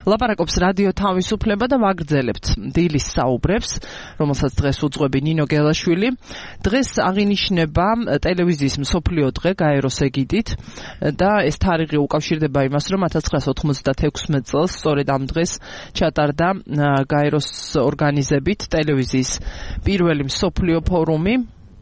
ლაპარაკობს რადიო თავისუფლება და ვაგრძელებთ დილის საუბრებს, რომელსაც დღეს უძღვები ნინო გელაშვილი. დღეს აღინიშნება ტელევიზიის მსოფლიო დღე გაეროს ეგიდით და ეს თარიღი უკავშირდება იმას, რომ 1996 წელს სწორედ ამ დღეს ჩატარდა გაეროს ორგანიზებით ტელევიზიის პირველი მსოფლიო ფორუმი.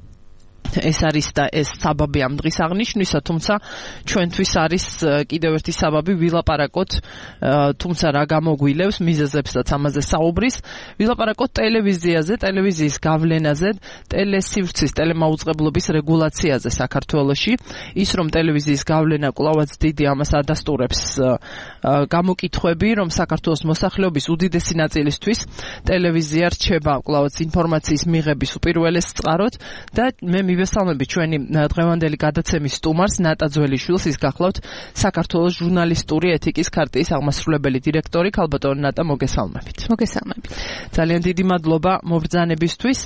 ეს არის და ეს საბაბი ამ დღის აღნიშვნისა, თუმცა ჩვენთვის არის კიდევ ერთი საბაბი ვილაპარაკოთ, თუმცა რა გამოგვილევს მიზეზებსაც ამაზე საუბრის, ვილაპარაკოთ ტელევიზიაზე, ტელევიზიის გავლენაზე, ტელესივრცის, ტელემაუწყებლობის რეგულაციაზე საქართველოში. ის რომ ტელევიზიის გავლენა კვლავაც დიდი, ამას ადასტურებს გამოკითხვები, რომ საქართველოს მოსახლეობის უდიდესი ნაწილისთვის ტელევიზია რჩება კვლავაც ინფორმაციის მიღების უპირველეს წყაროდ და მე მივესალმები ჩვენი დღევანდელი გადაცემის სტუმარს ნატა ძველიშვილს, ის გახლავთ საქართველოს ჟურნალისტური ეთიკის ქარტიის აღმასრულებელი დირექტორი. ქალბატონო ნატა, მოგესალმებით. მოგესალმებით. ძალიან დიდი მადლობა მობრძანებისთვის.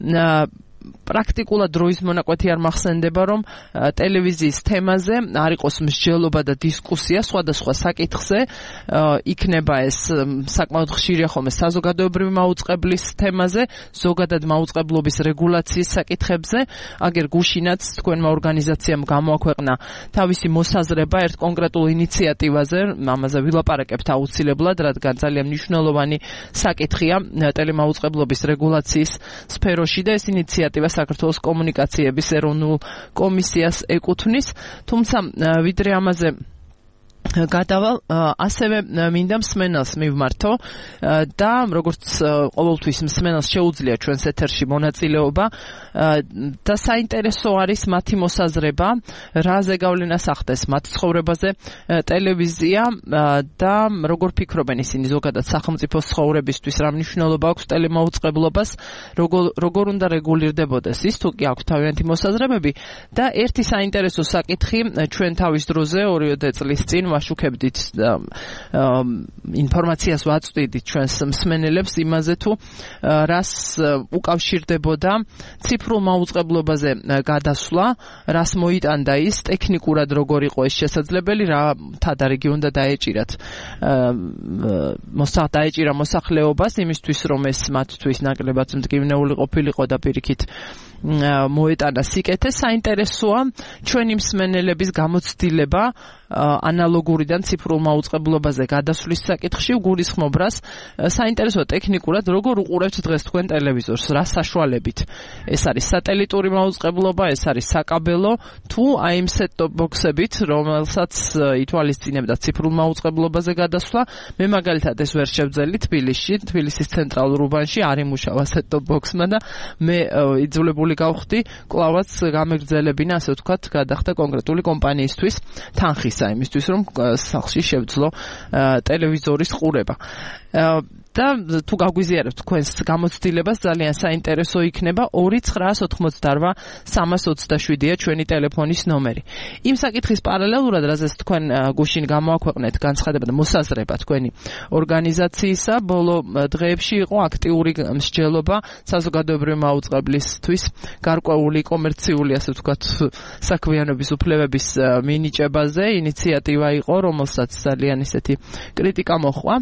პრაქტიკულად დროის მონაკვეთი არ მახსენდება, რომ ტელევიზიის თემაზე არ იყოს მსჯელობა და დისკუსია სხვადასხვა საკითხზე. იქნება ეს საკმაოდ ხშირია ხოლმე საზოგადოებრივი მაუწყებლის თემაზე, ზოგადად მაუწყებლობის რეგულაციის საკითხებზე. აგერ გუშინაც თქვენმა ორგანიზაციამ გამოაქვეყნა თავისი მოსაზრება ერთ კონკრეტულ ინიციატივაზე, ამაზე ვილაპარაკებთ აუცილებლად, რადგან ძალიან მნიშვნელოვანი საკითხია ტელემაუწყებლობის რეგულაციის სფეროში და ეს ინიციატივა საქართველოს კომუნიკაციების ეროვნულ კომისიას ეკუთვნის, თუმცა ვიდრე ამაზე გადავალ, ასევე მინდა მსმენელს მივმართო და როგორც ყოველთვის მსმენელს შეუძლია ჩვენს ეთერში მონაწილეობა და საინტერესო არის მათი მოსაზრება, რა ზეგავლენას ახდენს მათ ცხოვრებაზე ტელევიზია და როგორ ფიქრობენ ისინი ზოგადად სახელმწიფოს ცხოვრებისთვის, რა მნიშვნელობა აქვს ტელემაუწყებლობას, როგორ უნდა რეგულირდებოდეს ის, თუ კი აქვს თავიანთი მოსაზრებები. და ერთი საინტერესო საკითხი ჩვენ თავის დროზე 2 წლის წინ ვაშუქებდით და ინფორმაციას ვაწვდიდით ჩვენს მსმენელებს იმაზე, თუ რას უკავშირდებოდა ციფრულ მაუწყებლობაზე გადასვლა, რას მოიტანდა ის, ტექნიკურად როგორ იყო ეს შესაძლებელი, რა თადარიგი უნდა დაეჭირათ დაეჭირა მოსახლეობას იმისთვის, რომ ეს მათთვის ნაკლებად მდგივნეული ყოფილიყო და პირიქით მოეტანა სიკეთე. საინტერესოა ჩვენი მსმენელების გამოცდილება ანალოგურიდან ციფრულ მაუწყებლობაზე გადასვლის საკითხში. ვგულისხმობ რას საინტერესოა ტექნიკურად, როგორ უყურებთ დღეს თქვენ ტელევიზორს, რა საშუალებით. ეს არის სატელიტური მაუწყებლობა, ეს არის საკაბელო, თუ აი იმ set-top box-ებით, რომელსაც ითვალისწინებდა ციფრულ მაუწყებლობაზე გადასვლა. მე მაგალითად ეს ვერ შევძელი თბილისის ცენტრალურ უბანში არ იმუშავა set-top box-მა და მე იძულებული გავხდი კვლავაც გამეგრძელებინა, ასე ვთქვათ, გადახდა კონკრეტული კომპანიისთვის თანხის იმისთვის, რომ სახლში შევძლო ტელევიზორის ყურება. და თუ გაგვიზიარებთ თქვენს გამოცდილებას, ძალიან საინტერესო იქნება. 2988327-ია ჩვენი ტელეფონის ნომერი. იმ საკითხის პარალელურად, რაზეც თქვენ გუშინ გამოაქვეყნეთ განცხადება და მოსაზრება თქვენი ორგანიზაციისა, ბოლო დღეებში იყო აქტიური მსჯელობა საზოგადოებრივი მაუწყებლისთვის გარკვეული კომერციული, ასე ვთქვათ, საქმიანობის უფლებების მინიჭებაზე. ინიციატივა იყო, რომელსაც ძალიან ისეთი კრიტიკა მოჰყვა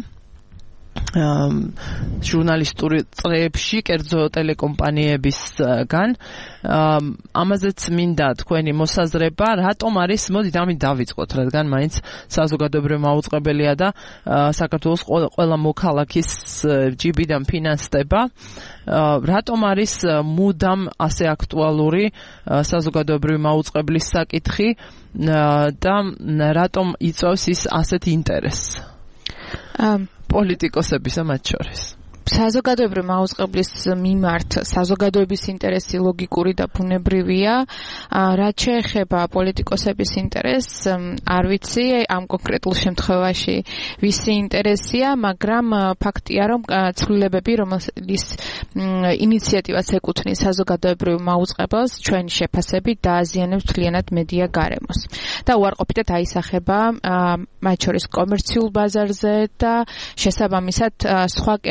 ჟურნალისტური წრეებში, კერძო ტელეკომპანიებისგან. ამაზეც მინდა თქვენი მოსაზრება, რატომ არის, მოდით ამით დავიწყოთ, რადგან მაინც საზოგადოებრივი მაუწყებელია და საქართველოს ყველა მოქალაქის ჯიბიდან ფინანსდება. რატომ არის მუდამ ასე აქტუალური საზოგადოებრივი მაუწყებლის საკითხი და რატომ იწვევს ის ასეთ ინტერესს პოლიტიკოსებისა მათ შორის? საზოგადოებრივი მაუწყებლის მიმართ საზოგადოების ინტერესი ლოგიკური და ბუნებრივია. რაც შეეხება პოლიტიკოსების ინტერესს, არ ვიცი ამ კონკრეტულ შემთხვევაში ვისი ინტერესია, მაგრამ ფაქტია, რომ ცვლილებები, რომელიც ინიციატივას ეკუთვნის საზოგადოებრივ მაუწყებელს, ჩვენი შეფასებით დააზიანებს მთლიანად მედია გარემოს და უარყოფითად აისახება მათ შორის კომერციულ ბაზარზე და შესაბამისად სხვა კერძო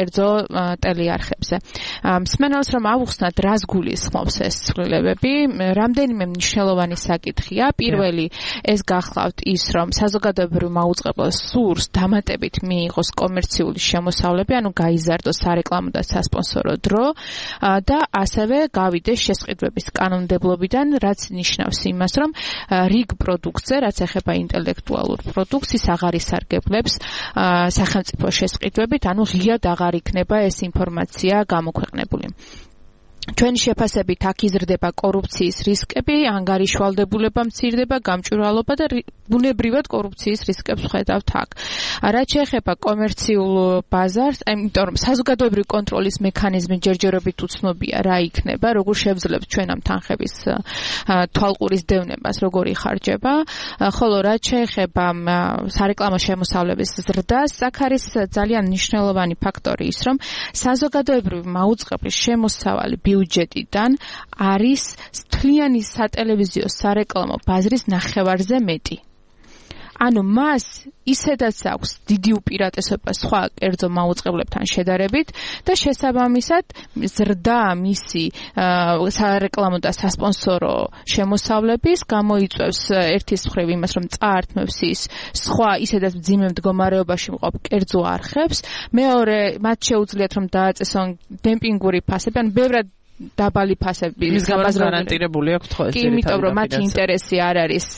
ტელეარხებზე. მსმენელს რომ ავუხსნათ, რას გულისხმობს ეს ცვლილებები, რამდენიმე მნიშვნელოვანი საკითხია. პირველი, ეს გახლავთ ის, რომ საზოგადოებრივ მაუწყებლობას სურს დამატებით მიიღოს კომერციული შემოსავლები, ანუ გაიზარდოს სარეკლამო და სასპონსორო დრო და ასევე გავიდეს შესყიდვების კანონმდებლობიდან, რაც ნიშნავს იმას, რომ რიგ პროდუქტზე, რაც ეხება ინტელექტუალურ პროდუქტს, ის აღარ ისარგებლებს სახელმწიფო შესყიდვებით, ანუ ღიად აღარ იქნება ეს ინფორმაცია გამოქვეყნებული. ჩვენი შეფასებით აქ იზრდება კორუფციის რისკები, ანგარიშვალდებულება მცირდება, გამჭვირვალობა და ბუნებრივად კორუფციის რისკებს ხედავთ აქ. რაც შეეხება კომერციულ ბაზარს, იმიტომ რომ საზოგადოებრივი კონტროლის მექანიზმი ჯერჯერობით უცნობია რა იქნება, როგორ შევძლებთ ჩვენ ამ თანხების თვალყურის დევნებას, როგორ იხარჯება, ხოლო რაც შეეხება სარეკლამო შემოსავლების ზრდას, აქ არის ძალიან მნიშვნელოვანი ფაქტორი ის, რომ საზოგადოებრივი მაუწყებლის შემოსავალი ბიუჯეტიდან არის მთლიანი სატელევიზიო სარეკლამო ბაზრის ნახევარზე მეტი. ანუ მას ისედაც აქვს დიდი უპირატესობა სხვა კერძო მაუწყებლებთან შედარებით და შესაბამისად ზრდა მისი სარეკლამო და სასპონსორო შემოსავლების გამოიწვევს ერთის მხრივ იმას, რომ წაართმევს ის სხვა ისედაც მძიმე მდგომარეობაში მყოფ კერძო არხებს, მეორე მათ შეუძლიათ რომ დააწესონ დემპინგური ფასები, ან ბევრად დაბალი ფასები ის გარანტირებული აქვს ხო ეს კი, იმიტომ რომ მათი ინტერესი არ არის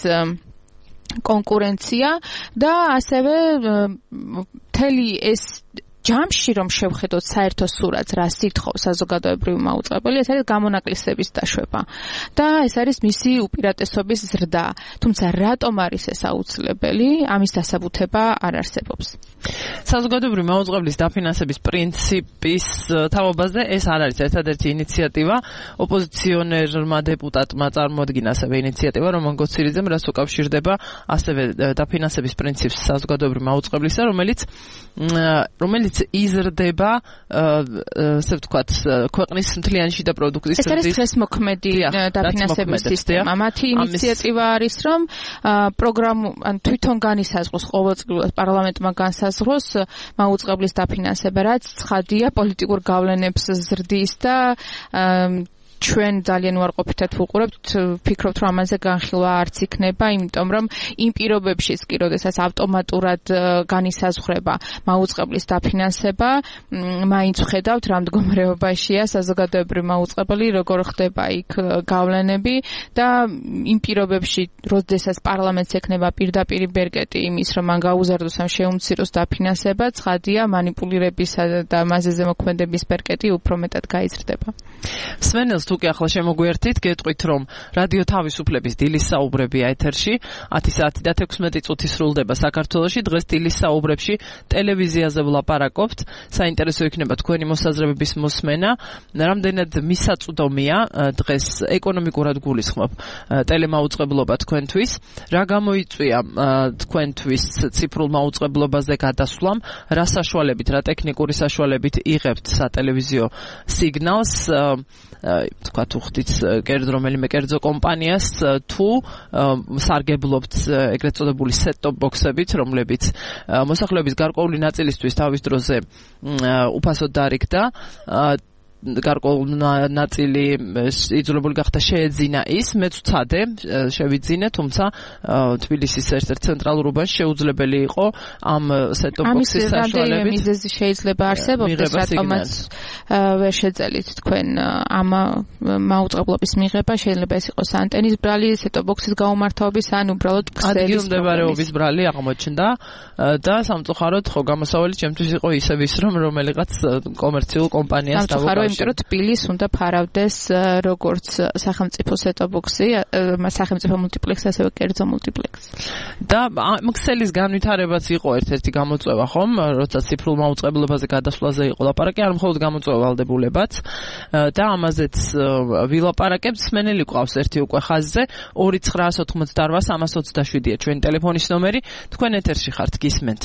კონკურენცია და ასევე მთელი ეს ჯამში რომ შევხედოთ საერთო სურათს, რა სითხოვს საზოგადოებრივი მაუწყებელი, ეს არის გამონაკლისების დაშვება და ეს არის მისი უპირატესობის ზრდა. თუმცა რატომ არის ეს აუცილებელი, ამის დასაბუთება არ არსებობს. საზოგადოებრივი მაუწყებლის დაფინანსების პრინციპის თაობაზე ეს არ არის ერთადერთი ინიციატივა. ოპოზიციონერმა დეპუტატმა წარმოადგინა ასევე ინიციატივა, რომან გოცირიძემ, რაც უკავშირდება ასევე დაფინანსების პრინციპს საზოგადოებრივი მაუწყებლისა, რომელიც იზრდება, ასე ვთქვათ, ქვეყნის მთლიანი შიდა პროდუქტის ეს არის დღესმოქმედი დაფინანსების სისტემა. მათი ინიციატივა არის, რომ ან თვითონ განისაზღვროს ყოველწლიურად პარლამენტმა განსაზღვროს მაუწყებლის დაფინანსება, რაც ცხადია პოლიტიკურ გავლენებს ზრდის და ჩვენ ძალიან უარყოფითად ვუყურებთ, ფიქრობთ, რომ ამაზე განხილვა არც იქნება, იმიტომ რომ იმ პირობებში, როდესაც ავტომატურად განისაზღვრება მაუწყებლის დაფინანსება, მაინც ვხედავთ, რა მდგომარეობაშია საზოგადოებრივი მაუწყებელი, როგორ ხდება იქ გავლენები და იმ პირობებში, როდესაც პარლამენტს ექნება პირდაპირი ბერკეტი იმის, რომ მან გაუზარდოს ან შეუმციროს დაფინანსება, ცხადია მანიპულირებისა და მასზე ზემოქმედების ბერკეტი უფრო მეტად გაიზრდება. სვენელს თუ კი ახლა შემოგვიერთით, გეტყვით, რომ რადიო თავისუფლების დილის საუბრებია ეთერში, 10 საათი და 16 წუთი სრულდება საქართველოში. დღეს დილის საუბრებში ტელევიზიაზე ვლაპარაკობთ. საინტერესო იქნება თქვენი მოსაზრებების მოსმენა. რამდენად მისაწვდომია დღეს ეკონომიკურად გულისხმობ ტელემაუწყებლობა თქვენთვის? რა გამოიწვია თქვენთვის ციფრულ მაუწყებლობაზე გადასვლამ? რა საშუალებით, რა ტექნიკური საშუალებით იღებთ სატელევიზიო სიგნალს? თქვათ უხდით რომელიმე კერძო კომპანიას თუ სარგებლობთ ეგრეთ წოდებული set-top box-ებით, რომლებიც მოსახლეობის გარკვეული ნაწილისთვის თავის დროზე უფასოდ დარიგდა, გარკვეული ნაწილი იძულებული გახდა შეეძინა ის, მეც ვცადე შევიძინე, თუმცა თბილისის ერთ-ერთ ცენტრალურ უბანში შეუძლებელი იყო ამ set-top box-ის საშუალებით მიზეზი შეიძლება არსებობდეს, რატომაც ვერ შეძელით თქვენ ამ მაუწყებლობის მიღება, შეიძლება ეს იყოს ანტენის ბრალი, set-top box-ის გაუმართავების ან უბრალოდ ქსელის ადგილმდებარეობის ბრალი აღმოჩნდა და სამწუხაროდ ხო გამოსავალი ჩემთვის იყო ისევ ის, რომ რომელიღაც კომერციულ კომპანიას იმიტომ რომ თბილისს უნდა ფარავდეს როგორც სახელმწიფო set-top box-ი, სახელმწიფო მულტიპლექსი, ასევე კერძო მულტიპლექსი. და ქსელის განვითარებაც იყო ერთ-ერთი გამოწვევა, ხომ, როცა ციფრულ მაუწყებლობაზე გადასვლაზე იყო ლაპარაკი, არ მხოლოდ გამოწვევა ვალდებულებაც და ამაზეც ვილაპარაკებთ. სმენელი ყავს ერთი უკვე ხაზზე 2988-327-ია ჩვენი ტელეფონის ნომერი. თქვენ ეთერში ხართ, გისმენთ.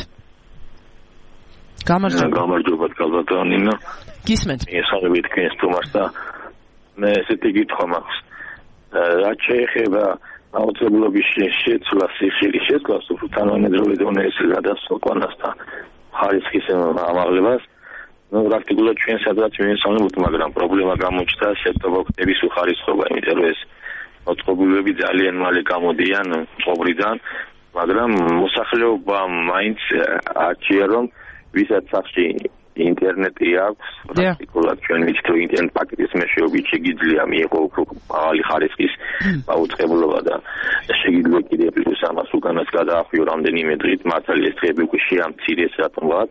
გამარჯობა კალბატონინო. გისმენთ. ესაღები თქვენ სტუმარს და მე ესეთი კითხვა მაქვს. რაც შეეხება აუცილებლობის შეცვლას, სიხილის შეცვლას, თანამედროვე დონეზე გადასვლას და ხარისხის ამაღლებას, პრაქტიკულად ჩვენ სადღაც მივესალმებთ, მაგრამ პრობლემა გამოჩნდა set-top box-ების უხარისხობა, იმიტომ რომ ეს მოწყობილობები ძალიან მალე გამოდიან წყობრიდან, მაგრამ მოსახლეობა მაინც არჩია რომ ვისაც სახში ინტერნეტი აქვს, პრაქტიკულად ჩვენ ვიცით რომ ინტერნეტ პაკეტის მეშვეობით შეგიძლია მიიღო უფრო მაღალი ხარისხის აუწყებლობა და შეგიძლია კიდევ პლუს ამას უკანას გადაახვიო რამდენიმე დღით, მართალი ეს დღეები უკვე შეამცირეს რატომღაც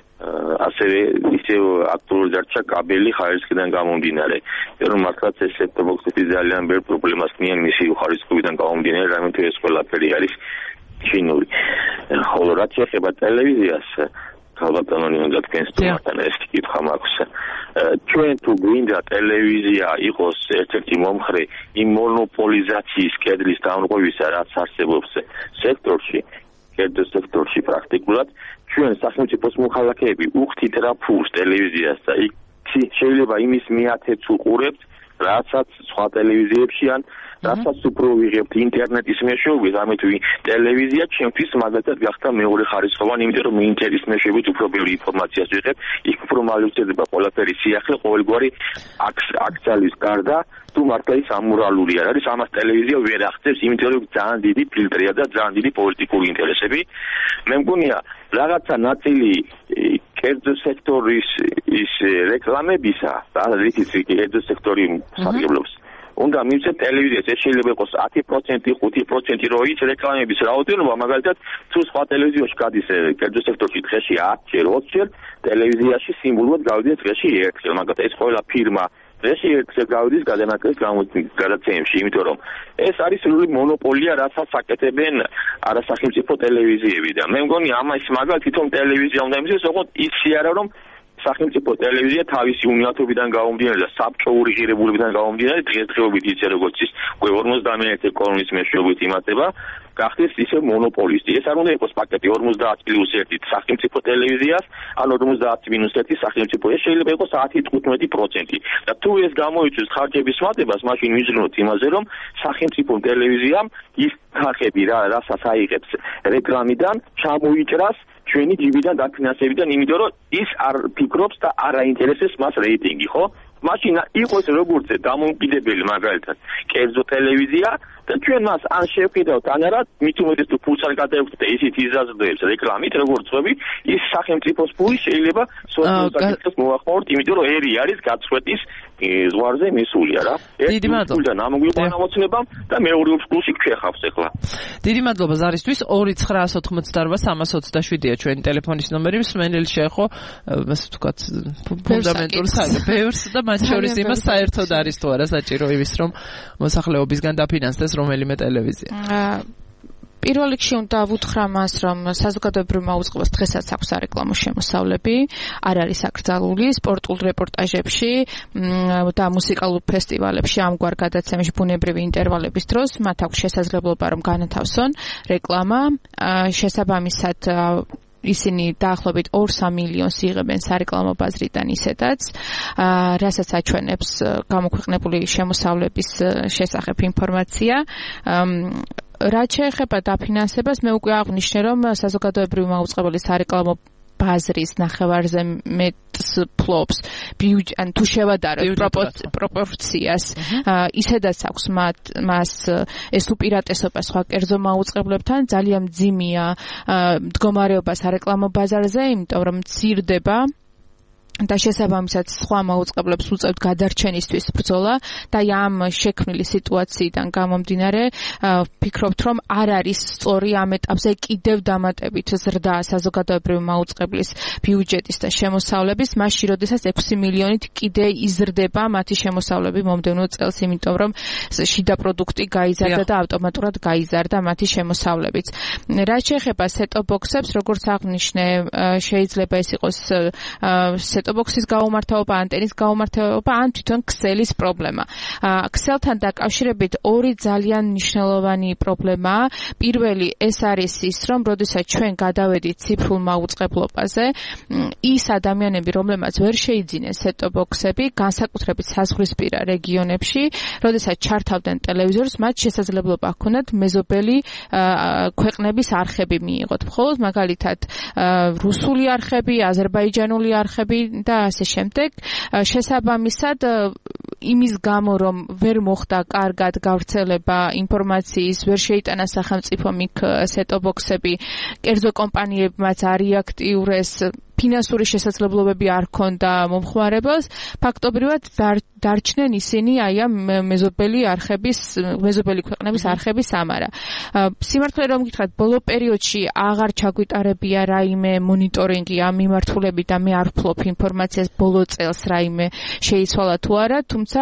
ასევე ისევ აქტუალური დარჩა კაბელი ხარისხიდან გამომდინარე. რომ მართლაც ეს set-top box-ები ძალიან ბევრ პრობლემას ქმნიან მისი ხარისხობიდან გამომდინარე, რამე თუ ეს ყველაფერი არის ჩინური. ხოლო რაც ეხება ტელევიზიას, ხალბატონი უნდა თქვენს თემასთან ეს კითხვა მაქვს. ჩვენ თუ გვინდა ტელევიზია იყოს ერთ-ერთი მომხრე იმ მონოპოლიზაციის კედლის დამრღვევისა, რაც არსებობს სექტორში, კერძო სექტორში პრაქტიკულად ჩვენ სახელმწიფოს მოხალხეები უხდით რა ფულს ტელევიზიას და იქ შეიძლება იმის მიათეც უყურებთ, რასაც სხვა ტელევიზიებში ან რასაც უფრო ვიღებთ ინტერნეტის მეშვეობით, ამით ტელევიზია ჩემთვის მაგალითად გახდა მეორე ხარისხოვანი, იმიტომ რომ ინტერნეტის მეშვეობით უფრო ბევრი ინფორმაციას ვიღებ, იქ უფრო მალე უწედება ყველაფერი სიახლე, ყოველგვარი აქციის გარდა თუ მართლა ის ამორალური არ არის, ამას ტელევიზია ვერ აღწევს, იმიტომ რომ ძალიან დიდი ფილტრია და ძალიან დიდი პოლიტიკური ინტერესები. მე მგონია რაღაცა ნაწილი კერძო სექტორის ის რეკლამებისა, რითიც კერძო სექტორი სარგებლობს. უნდა მივცეთ ტელევიზიას, ეს შეიძლება იყოს 10%, 5%, რო ის რეკლამების რაოდენობა, მაგალითად, თუ სხვა ტელევიზიაში გადის კერძო სექტორში დღეში 10-ჯერ, 20-ჯერ, ტელევიზიაში სიმბოლურად გავიდეს დღეში 1-ჯერ, მაგალითად, ეს ყველა ფირმა დღეში 1-ჯერ გავიდეს გადანაკლების გადაცემებში, იმიტომ რომ ეს არის სრული მონოპოლია, რასაც აკეთებენ არასახელმწიფო ტელევიზიები და მე მგონი ამას მაგალითად თვითონ ტელევიზია უნდა იმის, ოღონდ იცი არა რომ სახელმწიფო ტელევიზია თავისი უნიათობიდან გამომდინარე და საბჭოური ღირებულებიდან გამომდინარე დღესდღეობით ისე როგორც ის 51 კოლონის მეშვეობით იმატება, გახდეს ისე მონოპოლისტი. ეს არ უნდა იყოს პაკეტი 50+1 სახელმწიფო ტელევიზიას, ან 50-1 სახელმწიფო. ეს შეიძლება იყოს 10-15%. და თუ ეს გამოიწვევს ხარჯების მატებას, მაშინ ვიზრუნოთ იმაზე, რომ სახელმწიფო ტელევიზიამ ის ხარჯები რასაც აიღებს რეკლამიდან ჩამოიჭრას ჩვენი ჯიბიდან დაფინანსებიდან, იმიტომ რომ ის არ ფიქრობს და არ აინტერესებს მას რეიტინგი, ხო? მაშინ იყოს როგორც დამოუკიდებელი მაგალითად კერძო ტელევიზია და ჩვენ მას ან შევხედავთ ან არა, მით უმეტეს თუ ფულს არ გადაექვთ და ისიც იზრდება რეკლამით, როგორც ხვები, ის სახელმწიფოს ფული შეიძლება სოციალურ მოახმაროთ, იმიტომ რომ ერი არის გაწყვეტის ზღვარზე მისულია რა. დიდი მადლობა. და ნამოგვიყვანა მოცნებამ და მეორე ფულში გვეხავს ახლა. დიდი მადლობა ზარისთვის. 2988327-ია ჩვენი ტელეფონის ნომერი, მსმენელი შეეხო, ასე ვთქვათ, ფუნდამენტურ ბევრს და მათ შორის იმას საერთოდ არის თუ არა საჭირო იმის რომ მოსახლეობისგან დაფინანსდეს რომელიმე ტელევიზია. პირველ რიგში უნდა ვუთხრა მას, რომ საზოგადოებრივ აუწყებას დღესაც აქვს სარეკლამო შემოსავლები, არ არის აკრძალული სპორტულ რეპორტაჟებში და მუსიკალურ ფესტივალებში ამგვარ გადაცემებში ბუნებრივი ინტერვალების დროს მათ აქვს შესაძლებლობა რომ განათავსონ რეკლამა, შესაბამისად ისინი დაახლოებით 2-3 მილიონს იღებენ სარეკლამო ბაზრიდან ისედაც, რასაც აჩვენებს გამოქვეყნებული შემოსავლების შესახებ ინფორმაცია. რაც შეეხება დაფინანსებას, მე უკვე აღვნიშნე, რომ საზოგადოებრივი აუწყებელი სარეკლამო ბაზრის ნახევარზე მეტს ფლობს ან თუ შევადაროთ პროპორციას, ისედაც აქვს მას ეს უპირატესობა სხვა კერძო მაუწყებლებთან, ძალიან მძიმეა მდგომარეობა სარეკლამო ბაზარზე, იმიტომ რომ მცირდება და შესაბამისად სხვა მაუწყებლებს უწევთ გადარჩენისთვის ბრძოლა და ამ შექმნილი სიტუაციიდან გამომდინარე ვფიქრობთ რომ არ არის სწორი ამ ეტაპზე კიდევ დამატებით ზრდა საზოგადოებრივი მაუწყებლის ბიუჯეტის და შემოსავლების მასში, როდესაც 6 მილიონით კიდე იზრდება მათი შემოსავლები მომდევნო წელს, იმიტომ რომ შიდა პროდუქტი გაიზარდა და ავტომატურად გაიზარდა მათი შემოსავლებიც. რაც შეეხება set-top box-ებს, როგორც აღვნიშნე, შეიძლება ეს იყოს set-top-box-ის გაუმართავობა, ანტენის გაუმართავობა, ან თვითონ ქსელის პრობლემა. ქსელთან დაკავშირებით ორი ძალიან მნიშვნელოვანი პრობლემაა. პირველი ეს არის ის, რომ როდესაც ჩვენ გადავედით ციფრულ მაუწყებლობაზე, ის ადამიანები, რომლებმაც ვერ შეიძინეს set-top box-ები, განსაკუთრებით საზღვრისპირა რეგიონებში, როდესაც ჩართავდნენ ტელევიზორს, მათ შესაძლებლობა ჰქონდათ მეზობელი ქვეყნების არხები მიიღოთ. მხოლოდ მაგალითად რუსული არხები, აზერბაიჯანული არხები და ასე შემდეგ. შესაბამისად იმის გამო რომ ვერ მოხდა კარგად გავრცელება ინფორმაციის, ვერ შეიტანა სახელმწიფომ იქ სეტ-ბოქსები, კერძო კომპანიებმაც არ იაქტიურეს, ფინანსური შესაძლებლობები არ ჰქონდა მომხმარებელს, ფაქტობრივად დარჩნენ ისინი აი ამ მეზობელი ქვეყნების არხების სამარა. სიმართლე რომ გითხრათ, ბოლო პერიოდში აღარ ჩაგვიტარებია რაიმე მონიტორინგი ამ მიმართულებით და მე არ ვფლობ ინფორმაციას ბოლო წელს რაიმე შეიცვალა თუ არა, თუმცა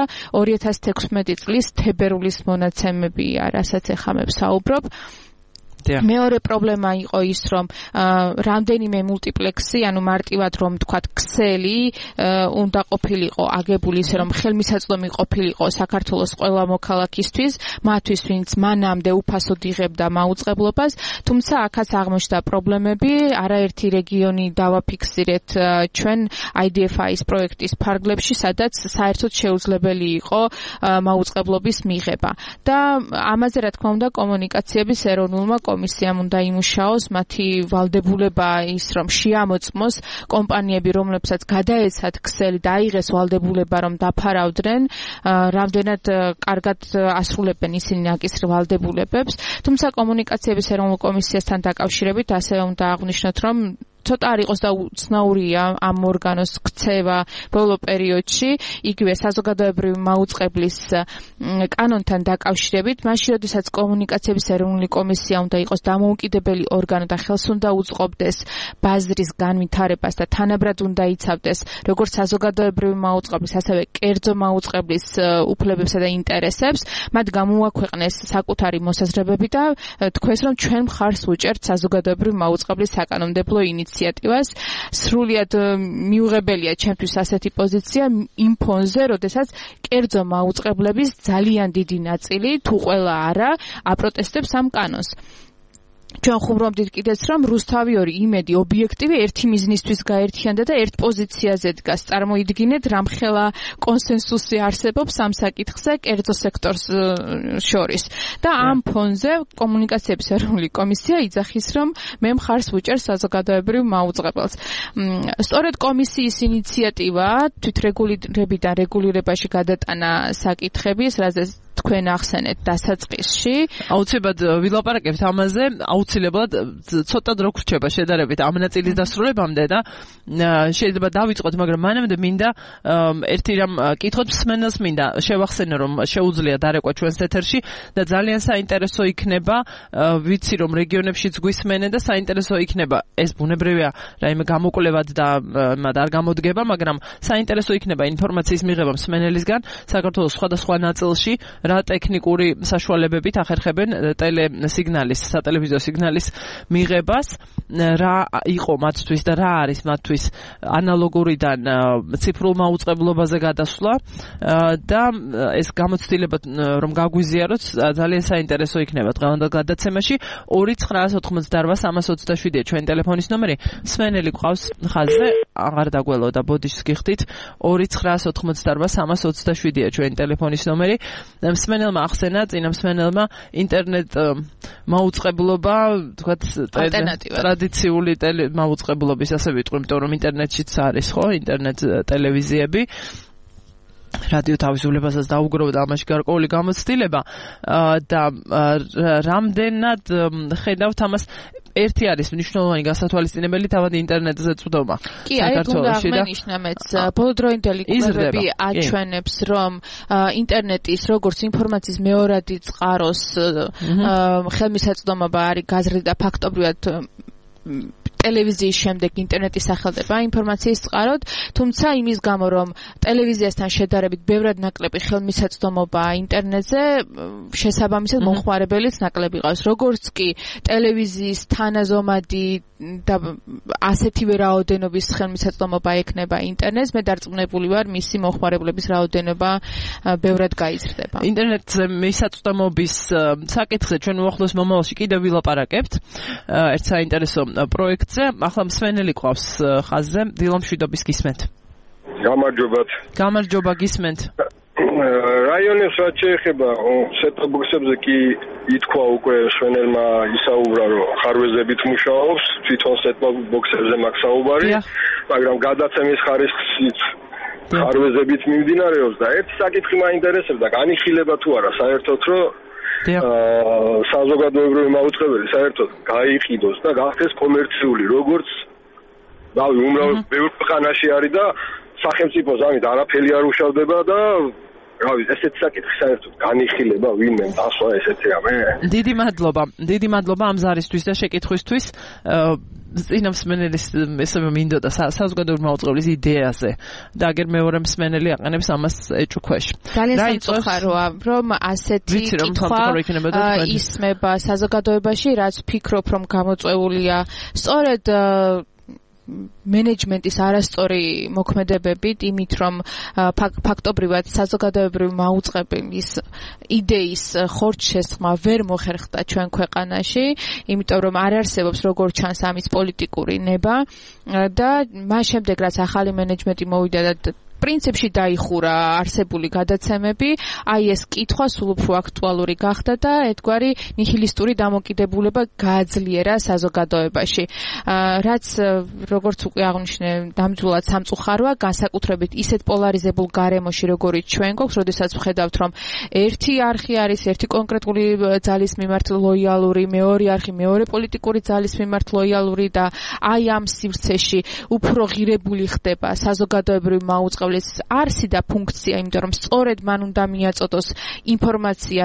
2016 წლის თებერვლის მონაცემებია, რასაც ეხლა მე ვსაუბრობ. მეორე პრობლემა იყო ის, რომ რამდენიმე მულტიპლექსი, ანუ მარტივად რომ თქვათ ქსელი უნდა ყოფილიყო აგებული ისე რომ ხელმისაწვდომი ყოფილიყო საქართველოს ყველა მოქალაქისთვის, მათთვის ვინც მანამდე უფასოდ იღებდა მაუწყებლობას, თუმცა აქაც აღმოჩნდა პრობლემები, არაერთი რეგიონი დავაფიქსირეთ ჩვენ IDFI-ის პროექტის ფარგლებში, სადაც საერთოდ შეუძლებელი იყო მაუწყებლობის მიღება. და ამაზე რა თქმა უნდა კომუნიკაციების ეროვნულმა კომისიამ უნდა იმუშაოს, მათი ვალდებულება ის რომ შეამოწმოს კომპანიები, რომლებსაც გადაეცათ ქსელი და აიღეს ვალდებულება რომ დაფარავდნენ, რამდენად კარგად ასრულებენ ისინი ნაკისრ ვალდებულებებს. თუმცა კომუნიკაციების ეროვნულ კომისიასთან დაკავშირებით ასევე უნდა აღვნიშნოთ, რომ ცოტა არ იყოს და უცნაურია ამ ორგანოს ქცევა ბოლო პერიოდში, იგივე საზოგადოებრივი მაუწყებლის კანონთან დაკავშირებით, მაშინ როდესაც კომუნიკაციების ეროვნული კომისია უნდა იყოს დამოუკიდებელი ორგანო და ხელს უნდა უწყობდეს ბაზრის განვითარებას და თანაბრად უნდა იცავდეს როგორც საზოგადოებრივი მაუწყებლის, ასევე კერძო მაუწყებლის უფლებებსა და ინტერესებს, მათ გამოაქვეყნეს საკუთარი მოსაზრებები და თქვეს, რომ ჩვენ მხარს ვუჭერთ საზოგადოებრივი მაუწყებლის საკანონმდებლო ინიციატივას. სრულიად მიუღებელია ჩემთვის ასეთი პოზიცია იმ ფონზე, როდესაც კერძო მაუწყებლების ძალიან დიდი ნაწილი, თუ ყველა არა, აპროტესტებს ამ კანონს. ჩვენ ხუმრობდით კიდეც, რომ რუსთავი-2 იმედი ობიექტივი ერთი მიზნისთვის გაერთიანდა და ერთ პოზიციაზე დგას. წარმოიდგინეთ, რამხელა კონსენსუსი არსებობს ამ საკითხზე კერძო სექტორს შორის. და ამ ფონზე კომუნიკაციების ეროვნული კომისია იძახის, რომ მე მხარს ვუჭერ საზოგადოებრივ მაუწყებელს. სწორედ კომისიის ინიციატივა თვითრეგულირებიდან რეგულირებაში გადატანა საკითხების, რაზეც თქვენ ახსენეთ დასაწყისში. აუცილებლად ვილაპარაკებთ ამაზე, აუცილებლად ცოტა დრო გრჩება შედარებით ამ ნაწილის დასრულებამდე და შეიძლება დავიწყოთ, მაგრამ მანამდე მინდა ერთი რამ კითხოთ მსმენელს, მინდა შევახსენო, რომ შეუძლია დარეკვა ჩვენს ეთერში და ძალიან საინტერესო იქნება, ვიცი რომ რეგიონებშიც გვისმენენ და საინტერესო იქნება, ეს ბუნებრივია, რაიმე გამოკვლევად და არ გამოდგება, მაგრამ საინტერესო იქნება ინფორმაციის მიღება მსმენელისგან საქართველოს სხვადასხვა ნაწილში, რა ტექნიკური საშუალებებით ახერხებენ ტელესიგნალის, სატელევიზიო სიგნალის მიღებას, რა იყო მათთვის და რა არის მათთვის ანალოგურიდან ციფრულ მაუწყებლობაზე გადასვლა და ეს გამოცდილება რომ გაგვიზიაროთ ძალიან საინტერესო იქნება დღევანდელ გადაცემაში. 2988327-327-ია ჩვენი ტელეფონის ნომერი. მსმენელი გვყავს ხაზზე, აღარ დაგველო და ბოდიშს გიხდით. 2988327-327-ია ჩვენი ტელეფონის ნომერი. მსმენელმა ახსენა, წინა მსმენელმა ინტერნეტ მაუწყებლობა, თქვათ, ტრადიციული მაუწყებლობის ასე ვიტყვი, იმიტომ რომ ინტერნეტშიც არის, ხო, ინტერნეტ ტელევიზიები. რადიო თავისუფლებასაც დაუგროვდა ამაში გარკვეული გამოცდილება და რამდენად ხედავთ ამას. ერთი არის მნიშვნელოვანი გასათვალისწინებელი თავად ინტერნეტზე წვდომა. კი, აი უნდა აღნიშნო მეც ბოლოდროინდელი კვლევები აჩვენებს, რომ ინტერნეტის როგორც ინფორმაციის მეორადი წყაროს ხელმისაწვდომობა არის გაზრდა ფაქტობრივად ტელევიზიის შემდეგ ინტერნეტის სახელდება ინფორმაციის წყაროდ, თუმცა იმის გამო, რომ ტელევიზიასთან შედარებით ბევრად ნაკლები ხელმისაწვდომობაა ინტერნეტზე, შესაბამისად მომხმარებელიც ნაკლები ყავს. როგორც კი ტელევიზიის თანაზომადი და ასეთივე რაოდენობის ხელმისაწვდომობა ექნება ინტერნეტს, მე დარწმუნებული ვარ, მისი მომხმარებლების რაოდენობა ბევრად გაიზრდება. ინტერნეტზე მისაწვდომობის საკითხზე ჩვენ უახლოეს მომავალში კიდევ ვილაპარაკებთ. ერთ საინტერესო პროექტზე. ახლა მსმენელი ყავს ხაზზე, დილო მშვიდობის გისმენთ. გამარჯობათ. გამარჯობა, გისმენთ. რაიონებს რაც შეეხება სეტ-ბოქსებზე კი ითქვა უკვე მსმენელმა ისაუბრა, რომ ხარვეზებით მუშაობს, თვითონ სეტ-ბოქსებზე მაქვს საუბარი. მაგრამ გადაცემის ხარისხით ხარვეზებით მიმდინარეობს და ერთი საკითხი მაინტერესებდა, განიხილება თუ არა საერთოდ რომ საზოგადოებრივი მაუწყებელი საერთოდ გაიყიდოს და გახდეს კომერციული, როგორც რავი, უმრავ ბევრ ქვეყანაში არის და სახელმწიფოს ამით არაფერი არ უშავდება და რავი, ესეთი საკითხი საერთოდ განიხილება ვინმე დასვა ესეთი რამე. დიდი მადლობა ამ ზარისთვის და შეკითხვისთვის. წინა მსმენელის ესევე მინდოდა საზოგადოებრივი მაუწყებლის იდეაზე და აგერ მეორე მსმენელი აყენებს ამას ეჭუქვეშ. ძალიან სამწუხაროა, რომ ასეთი კითხვა ისმება საზოგადოებაში, რაც ვფიქრობ, რომ გამოწვეულია სწორედ მენეჯმენტის არასწორი მოქმედებებით, იმით რომ ფაქტობრივად საზოგადოებრივი მაუწყებლის იდეის ხორცშესხმა ვერ მოხერხდა ჩვენ ქვეყანაში, იმიტომ რომ არ არსებობს როგორც ჩანს ამის პოლიტიკური ნება და მას შემდეგ რაც ახალი მენეჯმენტი მოვიდა და პრინციპში დაიხურა არსებული გადაცემები, აი ეს კითხვა სულ უფრო აქტუალური გახდა და ერთგვარი ნიჰილისტური დამოკიდებულება გააძლიერა საზოგადოებაში. რაც როგორც უკვე აღნიშნე, ნამდვილად სამწუხაროა, განსაკუთრებით ისეთ პოლარიზებულ გარემოში, როგორიც ჩვენ გვაქვს, როდესაც ვხედავთ, რომ ერთი არხი არის ერთი კონკრეტული ძალის მიმართ ლოიალური, მეორე არხი მეორე პოლიტიკური ძალის მიმართ ლოიალური და აი ამ სივრცეში უფრო ღირებული ხდება საზოგადოებრივი მაუწყებლის არსი და ფუნქცია, იმიტომ რომ სწორედ მან უნდა მიაწოდოს ინფორმაცია,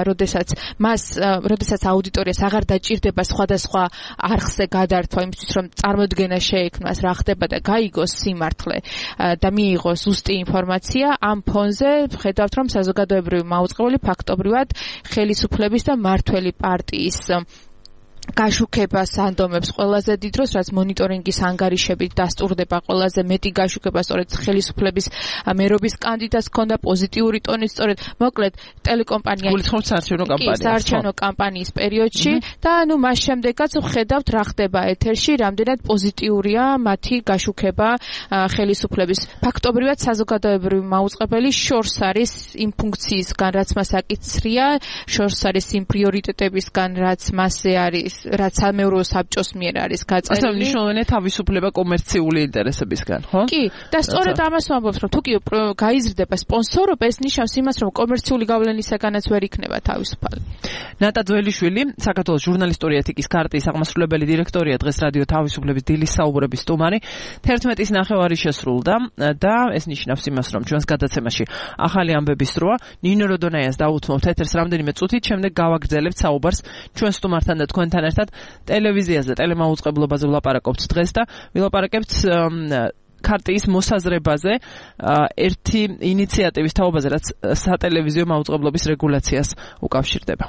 როდესაც აუდიტორიას აღარ დაჭირდება სხვადასხვა არხზე გადართვა, იმისთვის რომ წარმოდგენა შეექმნას რა ხდება და გაიგოს სიმართლე და მიიღოს ზუსტი ინფორმაცია. ამ ფონზე ვხედავთ, რომ საზოგადოებრივი მაუწყებელი ფაქტობრივად ხელისუფლების და მმართველი პარტიის გაშუქებას ანდომებს ყველაზე დიდ დროს, რაც მონიტორინგის ანგარიშებით დასტურდება ყველაზე მეტი გაშუქება სწორედ ხელისუფლების მერობის კანდიდატს ჰქონდა პოზიტიური ტონით, სწორედ მოკლედ ტელეკომპანია გულისხმობთ საარჩევნო კამპანიის პერიოდში და მას შემდეგაც ვხედავთ რა ხდება ეთერში, რამდენად პოზიტიურია მათი გაშუქება ხელისუფლების. ფაქტობრივად საზოგადოებრივი მაუწყებელი შორს არის იმ ფუნქციისგან, რაც მას აკიცრია, შორს არის იმ პრიორიტეტებისგან, რაც მასზე არის, რაც სამეურვეო საბჭოს მიერ არის გაწერილი. ასე მნიშვნელოვანია თავისუფლება კომერციული ინტერესებისგან, ხო? კი, და სწორედ ამას ვამბობ, რომ თუ კი გაიზრდება სპონსორობა, ეს ნიშნავს იმას, რომ კომერციული გავლენისაგანაც ვერ იქნება თავისუფალი. ნატა ძველიშვილი, საქართველოს ჟურნალისტური ეთიკის ქარტიის აღმასრულებელი დირექტორია, დღეს რადიო თავისუფლების დილის საუბრების სტუმარი. 11-ის ნახევარი შესრულდა და ეს ნიშნავს იმას, რომ ჩვენს გადაცემაში ახალი ამბების დროა. ნინო როდონაიას დავუთმობთ ეთერს რამდენიმე წუთით, შემდეგ გავაგრძელებთ საუბარს ჩვენ სტუმართან და თქვენთან ერთად ტელევიზიაზე, ტელემაუწყებლობაზე ვლაპარაკობთ დღეს და ვილაპარაკებთ ქარტიის მოსაზრებაზე, ერთი ინიციატივის თაობაზე, რაც სატელევიზიო მაუწყებლობის რეგულაციას უკავშირდება.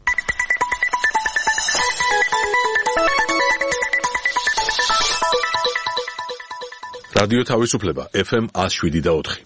რადიო თავისუფლება FM 107.4.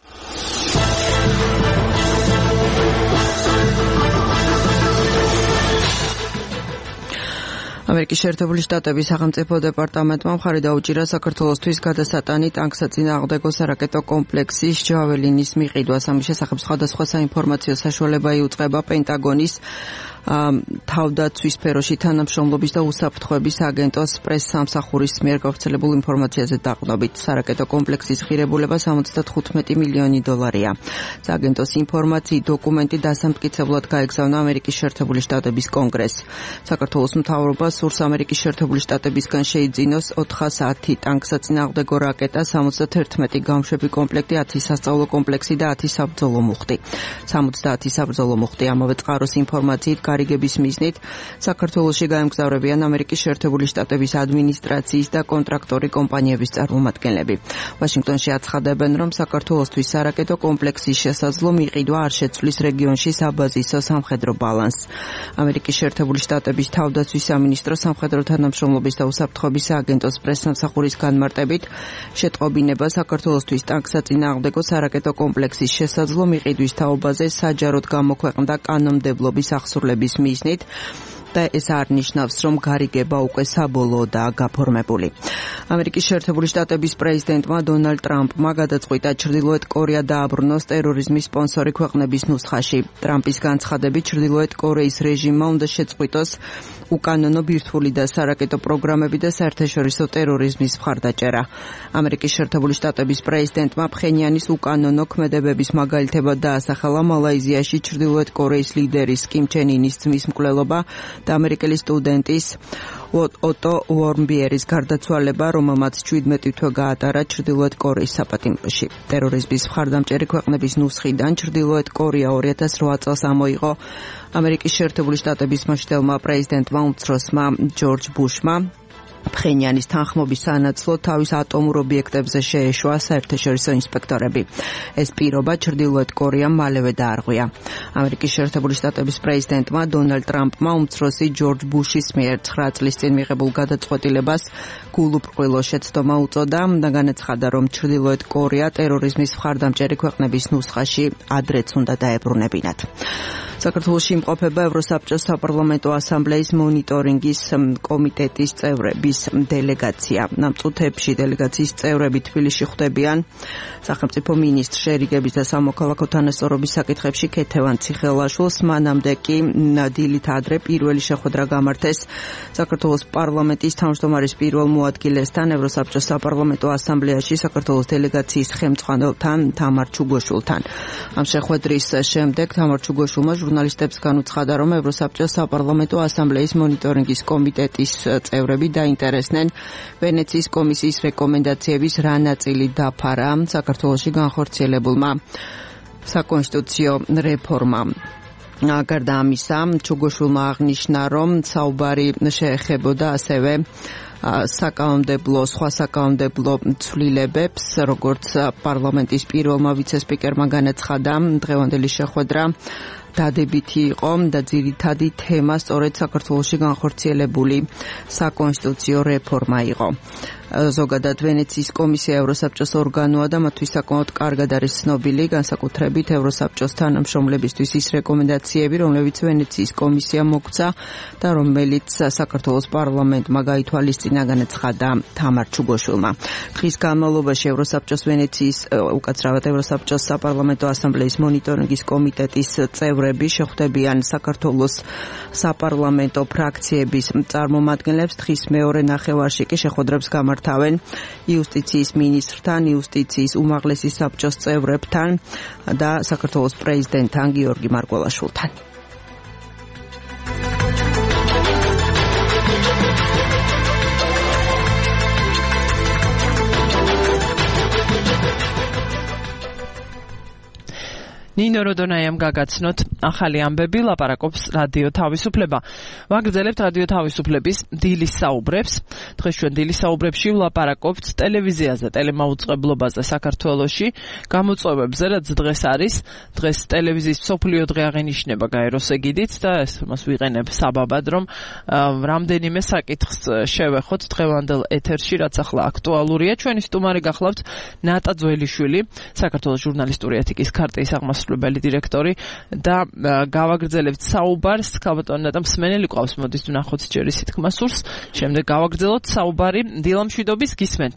ამერიკის შეერთებული შტატების სახელმწიფო დეპარტამენტმა მხარი დაუჭირა საქართველოსთვის გადასატანი ტანკსაწინააღმდეგო სარაკეტო კომპლექსის ჯაველინის მიყიდვას. ამის შესახებ სხვადასხვა საინფორმაციო საშუალება იუწყება პენტაგონის თავდაცვის სფეროში თანამშრომლობის და უსაფრთხოების აგენტოს პრეს-სამსახურის მიერ გავრცელებულ ინფორმაციაზე დაყრდნობით. სარაკეტო კომპლექსის ღირებულება $75 მილიონი. აგენტოს ინფორმაციით დოკუმენტი დასამტკიცებლად გაეგზავნა ამერიკის შეერთებული შტატების კონგრესს. საქართველოს მთავრობა სურს ამერიკის შეერთებული შტატებისგან შეიძინოს 410 ტანკსაწინააღმდეგო რაკეტა, 71 გამშვები კომპლექტი, 10 სასწავლო კომპლექსი და 10 საბრძოლო მუხტი. 70 საბრძოლო მუხტი. ამავე წყაროს ინფორმაციით გარიგების მიზნით საქართველოში გაემგზავრებიან ამერიკის შეერთებული შტატების ადმინისტრაციის და კონტრაქტორი კომპანიების წარმომადგენლები. ვაშინგტონში აცხადებენ, რომ საქართველოსთვის სარაკეტო კომპლექსის შესაძლო მიყიდვა არ შეცვლის რეგიონში საბაზისო სამხედრო ბალანსს. ამერიკის შეერთებული შტატების თავდაცვის სამინისტრო სამხედრო თანამშრომლობის და უსაფრთხოების აგენტოს პრეს-სამსახურის განმარტებით შეტყობინება საქართველოსთვის ტანკსაწინააღმდეგო სარაკეტო კომპლექსის შესაძლო მიყიდვის თაობაზე საჯაროდ გამოქვეყნდა კანონმდებლობის ახსრულების მიზნით. და ეს არ ნიშნავს, რომ გარიგება უკვე საბოლოოდაა გაფორმებული. ამერიკის შეერთებული შტატების პრეზიდენტმა დონალდ ტრამპმა გადაწყვიტა ჩრდილოეთ კორეა დააბრუნოს ტერორიზმის სპონსორი ქვეყნების ნუსხაში. ტრამპის განცხადებით ჩრდილოეთ კორეის რეჟიმმა უნდა შეწყვიტოს უკანონო ბირთვული და სარაკეტო პროგრამები და საერთაშორისო ტერორიზმის მხარდაჭერა. ამერიკის შეერთებული შტატების პრეზიდენტმა ფხენიანის უკანონო ქმედებების მაგალითებად დაასახელა მალაიზიაში ჩრდილოეთ კორეის ლიდერის კიმ ჩენ ინის ძმის მკვლელობა და ამერიკელი სტუდენტის ოტო ვორმბიერის გარდაცვალება, რომელმაც 17 თვე გაატარა ჩრდილოეთ კორეის საპატიმროში. ტერორიზმის მხარდამჭერი ქვეყნების ნუსხიდან ჩრდილოეთ კორეა 2008 წელს ამოიღო ამერიკის შეერთებული შტატების მმართველმა პრეზიდენტმა უმცროსმა ჯორჯ ბუშმა. ფხენიანის თანხმობის სანაცვლოდ თავის ატომურ ობიექტებზე შეეშვა საერთაშორისო ინსპექტორები. ეს პირობა ჩრდილოეთ კორეამ მალევე დაარღვია. ამერიკის შეერთებული შტატების პრეზიდენტმა დონალდ ტრამპმა უმცროსი ჯორჯ ბუშის მიერ 9 წლის წინ მიღებულ გადაწყვეტილებას გულუბრყვილო შეცდომა უწოდა და განაცხადა, რომ ჩრდილოეთ კორეა ტერორიზმის მხარდამჭერი ქვეყნების ნუსხაში ადრეც უნდა დაებრუნებინათ. საქართველოში იმყოფება ევროსაბჭოს საპარლამენტო ასამბლეის მონიტორინგის კომიტეტის წევრების დელეგაცია. ამ წუთებში დელეგაციის წევრები თბილისში ხვდებიან სახელმწიფო მინისტრ შერიგების და სამოქალაქო თანასწორობის საკითხებში ქეთევან ციხელაშვილს. მანამდე კი დილით ადრე პირველი შეხვედრა გამართეს საქართველოს პარლამენტის თავმჯდომარის პირველ მოადგილესთან ევროსაბჭოს საპარლამენტო ასამბლეაში საქართველოს დელეგაციის ხელმძღვანელთან თამარ ჩუგოშვილთან. ამ შეხვედრის შემდეგ თამარ ჩუგოშვილმა ჟურნალისტებს განუცხადა, რომ ევროსაბჭოს საპარლამენტო ასამბლეის მონიტორინგის კომიტეტის წევრები დაინტერესდნენ ვენეციის კომისიის რეკომენდაციების რა ნაწილი დაფარა საქართველოში განხორციელებულმა საკონსტიტუციო რეფორმამ. გარდა ამისა, ჩუგოშვილმა აღნიშნა, რომ საუბარი შეეხებოდა ასევე სხვა საკანონმდებლო ცვლილებებს, როგორც პარლამენტის პირველმა ვიცე-სპიკერმა განაცხადა, დღევანდელი შეხვედრა დადებითი იყო და ძირითადი თემა სწორედ საქართველოში განხორციელებული საკონსტიტუციო რეფორმა იყო. ზოგადად ვენეციის კომისია ევროსაბჭოს ორგანოა და მათთვის საკმაოდ კარგად არის ცნობილი განსაკუთრებით ევროსაბჭოს თანამშრომლებისთვის ის რეკომენდაციები, რომლებიც ვენეციის კომისიამ მოგცა და რომელიც საქართველოს პარლამენტმა გაითვალისწინა, განაცხადა თამარ ჩუგოშვილმა. დღის განმავლობაში ევროსაბჭოს ვენეციის უკაცრავად ევროსაბჭოს საპარლამენტო ასამბლეის მონიტორინგის კომიტეტის წევრები შეხვდებიან საქართველოს საპარლამენტო ფრაქციების წარმომადგენლებს. დღის მეორე ნახევარში კი შეხვედრებს გამართავენ იუსტიციის მინისტრთან, იუსტიციის უმაღლესი საბჭოს წევრებთან და საქართველოს პრეზიდენტთან გიორგი მარგველაშვილთან. ნინო როდონაიამ გაგაცნოთ ახალი ამბები, ლაპარაკობს რადიო თავისუფლება. ვაგრძელებთ რადიო თავისუფლების დილის საუბრებს. დღეს ჩვენ დილის საუბრებში ვლაპარაკობთ ტელევიზიაზე, ტელემაუწყებლობაზე საქართველოში, გამოწვევებზე, რაც დღეს არის. დღეს ტელევიზიის მსოფლიო დღე აღენიშნება გაეროს ეგიდით და მას ვიყენებ საბაბად, რომ რამდენიმე საკითხს შევეხოთ დღევანდელ ეთერში, რაც ახლა აქტუალურია. ჩვენი სტუმარი გახლავთ ნატა ძველიშვილი, საქართველოს ჟურნალისტური ეთიკის ქარტიის აღმასრულებელი დირექტორი და გავაგრძელებთ საუბარს. ქალბატონი ნატა მსმენელი ყავს, მოდით ვნახოთ ჯერ ისეთ თქმასურს, შემდეგ გავაგრძელოთ საუბარი. დილამშვიდობის, გისმენთ.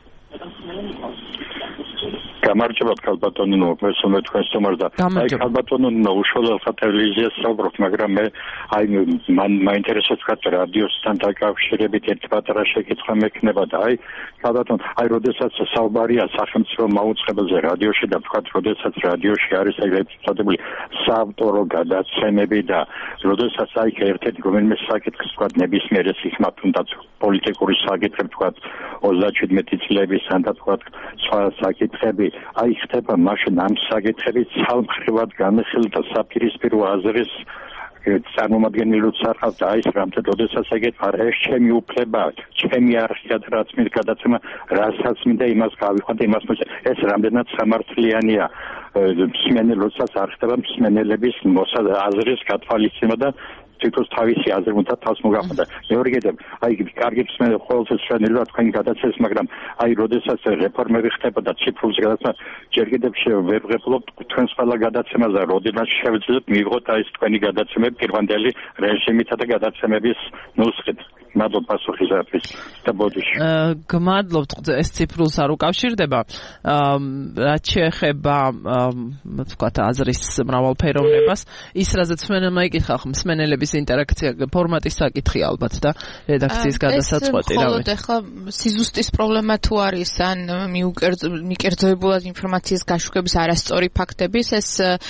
გამარჯობა ქალბატონო, მოგესალმებით თქვენ სტუმარს და ქალბატონო უშუალოდ ტელევიზიას საუბრობთ, მაგრამ მე მაინტერესებს რადიოსთან დაკავშირებით ერთ პატარა შეკითხვა მექნება და ქალბატონო, როდესაც საუბარია სახელმწიფო მაუწყებელზე რადიოში და თქვათ, როდესაც რადიოში არის ეგრეთი წოდებული საავტორო გადაცემები და როდესაც ერთ-ერთი რომელიმე საკითხს თქვათ ნებისმიერ ეს იქნებ თუნდაც პოლიტიკური საკითხები, თქვათ 37 წლების ან თქვათ სხვა საკითხები, ხდება მაშინ ამ საკითხები ცალმხრივად განხილ და საპირისპირო აზრის წარმომადგენელიც არყავთ და ის რამდენ როდესაც ეგეთ ეს ჩემი უფლება, ჩემი არხია და რაც მე გადაცემა, რასაც მინდა იმას გავიხვალ და იმას მოწე. ეს რამდენად სამართლიანია მსმენელსაც არ ხდება მსმენელების აზრის გათვალისწინება და თვითონ თავისი აზრი უნდა თავს მოგახდა. მეორე კიდევ, აი კარგი მსმენელი ყოველთვის შენელვა თქვენი გადაცეს, მაგრამ აი როდესაც რეფორმები ხდებოდა ციფრულზე გადაცემა, ჯერ კიდევ ვერ ვღებულობ თქვენს ყველა გადაცემას და როდესაც შევძლებ მივიღოთ აი ეს თქვენი გადაცემები პირვანდელი რეჟიმითა და გადაცემების ნუსხით. მადლობა პასუხისათვის და ბოდიში. გმადლობთ, ეს ციფრულს არ უკავშირდება. რაც შეეხება ვთქვათ აზრის მრავალფეროვნებას, ის რაზეც მსმენელმა იკითხა, მსმენელების ინტერაქცია ფორმატის საკითხი ალბათ და რედაქციის გადასაწყვეტი რავი. მხოლოდ ახლა სიზუსტის პრობლემა თუ არის ან მიკერძოებულად ინფორმაციის გაშვების არასწორი ფაქტების, ეს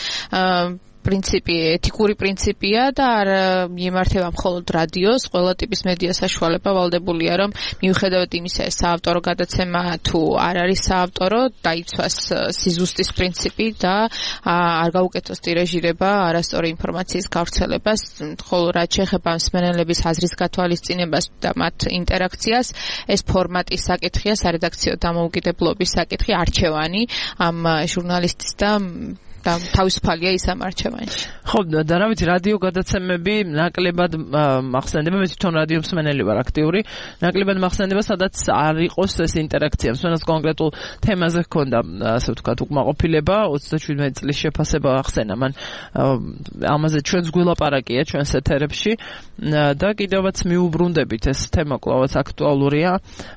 პრინციპი ეთიკური პრინციპია და არ მიემართება მხოლოდ რადიოს, ყველა ტიპის მედია საშუალება ვალდებულია, რომ მიუხედავად იმისა, ეს საავტორო გადაცემა თუ არ არის საავტორო, დაიცვას სიზუსტის პრინციპი და არ გაუკეთოს ტირაჟირება არასწორი ინფორმაციის გავრცელებას, ხოლო რაც შეეხება მსმენელების აზრის გათვალისწინებას და მათ ინტერაქციას, ეს ფორმატის საკითხია, სარედაქციო დამოუკიდებლობის საკითხი, არჩევანი ამ ჟურნალისტის და თავისუფალია ის ამ არჩევანში. ხო, და რა ვიცი, რადიო გადაცემები ნაკლებად მახსენდება, მე თვითონ რადიო მსმენელი ვარ აქტიური, ნაკლებად მახსენდება, სადაც არ იყოს ეს ინტერაქცია. მსმენელს კონკრეტულ თემაზე ჰქონდა, ასე ვთქვათ, უკმაყოფილება, 37 წლის შეფასება ახსენა. მან ამაზე ჩვენს გულაპარაკია ჩვენს ეთერებში და კიდევაც მიუბრუნდებით, ეს თემა კვლავაც აქტუალურია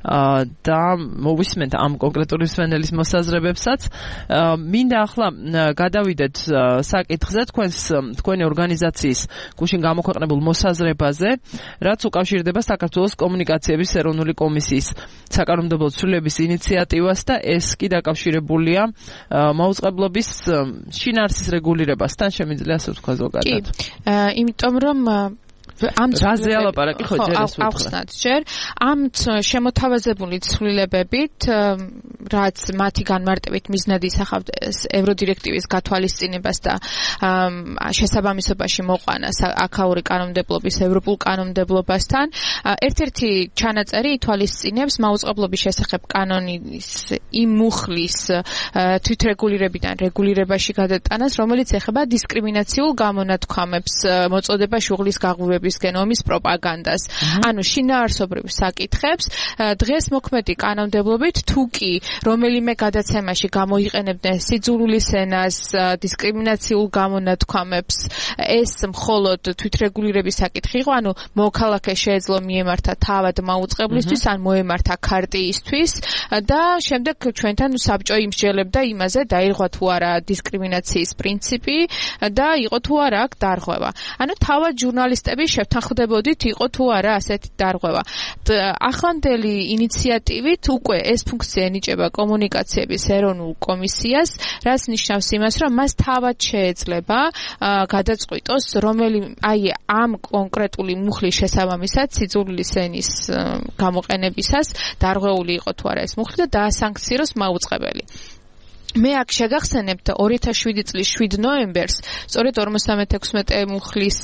და მოვისმენთ ამ კონკრეტული მსმენელის მოსაზრებებსაც. მინდა ახლა გადავიდეთ საკითხზე თქვენი ორგანიზაციის გუშინ გამოქვეყნებულ მოსაზრებაზე, რაც უკავშირდება საქართველოს კომუნიკაციების ეროვნული კომისიის საკანონმდებლო ცვლილების ინიციატივას და ეს კი დაკავშირებულია მაუწყებლობის შინაარსის რეგულირებასთან, შემიძლია ასე ვთქვა ზოგადად. კი, იმიტომ რომ ამ რაზე ალაპარაკი ხო ჯერ ეს ვთქვათ ჯერ ამ შემოთავაზებული ცვლილებებით რაც მათი განმარტებით მიზნად ისახავთ ევროდირექტივის გათვალისწინებას და შესაბამისობაში მოყვანა აქაური კანონმდებლობის ევროპულ კანონმდებლობასთან ერთ-ერთი ჩანაწერი ითვალისწინებს მაუწყებლობის შესახებ კანონის იმ მუხლის თვითრეგულირებიდან რეგულირებაში გადატანას რომელიც ეხება დისკრიმინაციულ გამონათქვამებს მოწოდება შუღლის გაღვივების გენომის პროპაგანდას. ანუ შინაარსობრივ საკითხებს დღეს მოქმედი კანონმდებლობით თუ კი რომელიმე გადაცემაში გამოიყენებდნენ სიძულვილის ენას, დისკრიმინაციულ გამონათქვამებს, ეს მხოლოდ თვითრეგულირების საკითხი იყო, ანუ მოქალაქე შეეძლო მიემართა თავად მაუწყებლისთვის, ან მოემართა ქარტიისთვის და შემდეგ ჩვენთან საბჭო იმსჯელებდა იმაზე, დაირღვა თუ არა დისკრიმინაციის პრინციპი და იყო თუ არა აქ დარღვევა. ანუ თავად ჟურნალისტები შევთანხმდებოდით იყო თუ არა ასეთი დარღვევა. ახლანდელი ინიციატივით უკვე ეს ფუნქცია ენიჭება კომუნიკაციების ეროვნულ კომისიას, რაც ნიშნავს იმას, რომ მას თავად შეეძლება გადაწყვიტოს აი ამ კონკრეტული მუხლის შესაბამისად სიძულვილის ენის გამოყენებისას დარღვეული იყო თუ არა ეს მუხლი და დაასანქციროს მაუწყებელი. მე აქ შეგახსენებთ 2007 წლის 7 ნოემბერს სწორედ 56 მუხლის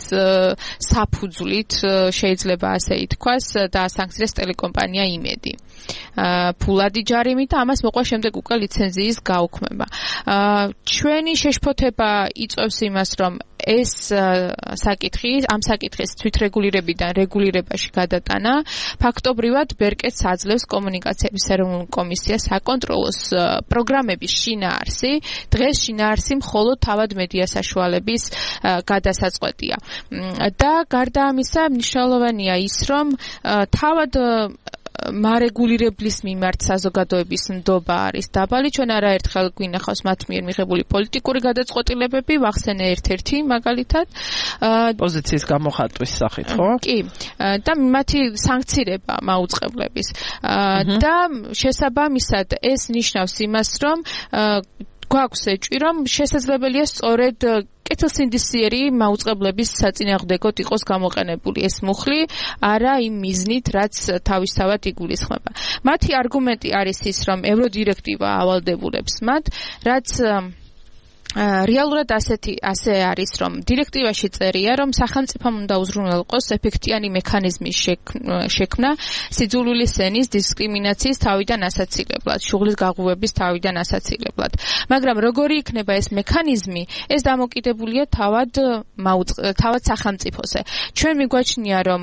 საფუძვლით შეიძლება ასე ითქვას დაასანქცირეს ტელეკომპანია იმედი. ფულადი ჯარიმით და ამას მოყვა შემდეგ უკვე ლიცენზიის გაუქმება. ჩვენი შეშფოთება იწვევს იმას, რომ ეს საკითხი, ამ საკითხის თვითრეგულირებიდან რეგულირებაში გადატანა ფაქტობრივად ბერკეტს აძლევს კომუნიკაციების ეროვნულ კომისიას საკონტროლოს პროგრამების შინაარსი. დღეს შინაარსი მხოლოდ თავად მედია საშუალების გადასაწყვეტია. და გარდა ამისა მნიშვნელოვანია ის, რომ თავად მარეგულირებლის მიმართ საზოგადოების ნდობა არის დაბალი. ჩვენ არაერთხელ გვინახავს მათ მიერ მიღებული პოლიტიკური გადაწყვეტილებები, ვახსენე ერთ-ერთი მაგალითად პოზიციის გამოხატვის სახით, ხო? კი. და მათი სანქცირება მაუწყებლების. და შესაბამისად ეს ნიშნავს იმას, რომ გვაქვს ეჭვი, რომ შესაძლებელია სწორედ კეთილსინდისიერი მაუწყებლების საწინააღმდეგოდ იყოს გამოყენებული ეს მუხლი, არა იმ მიზნით, რაც თავისთავად იგულისხმება. მათი არგუმენტი არის ის, რომ ევროდირექტივა ავალდებულებს მათ, რაც რეალურად ასე არის, რომ დირექტივაში წერია, რომ სახელმწიფომ უნდა უზრუნველყოს ეფექტიანი მექანიზმის შექმნა სიძულვილის ენის დისკრიმინაციის თავიდან ასაცილებლად, შუღლის გაღვივების თავიდან ასაცილებლად. მაგრამ როგორი იქნება ეს მექანიზმი, ეს დამოკიდებულია თავად სახელმწიფოზე. ჩვენ მიგვაჩნია, რომ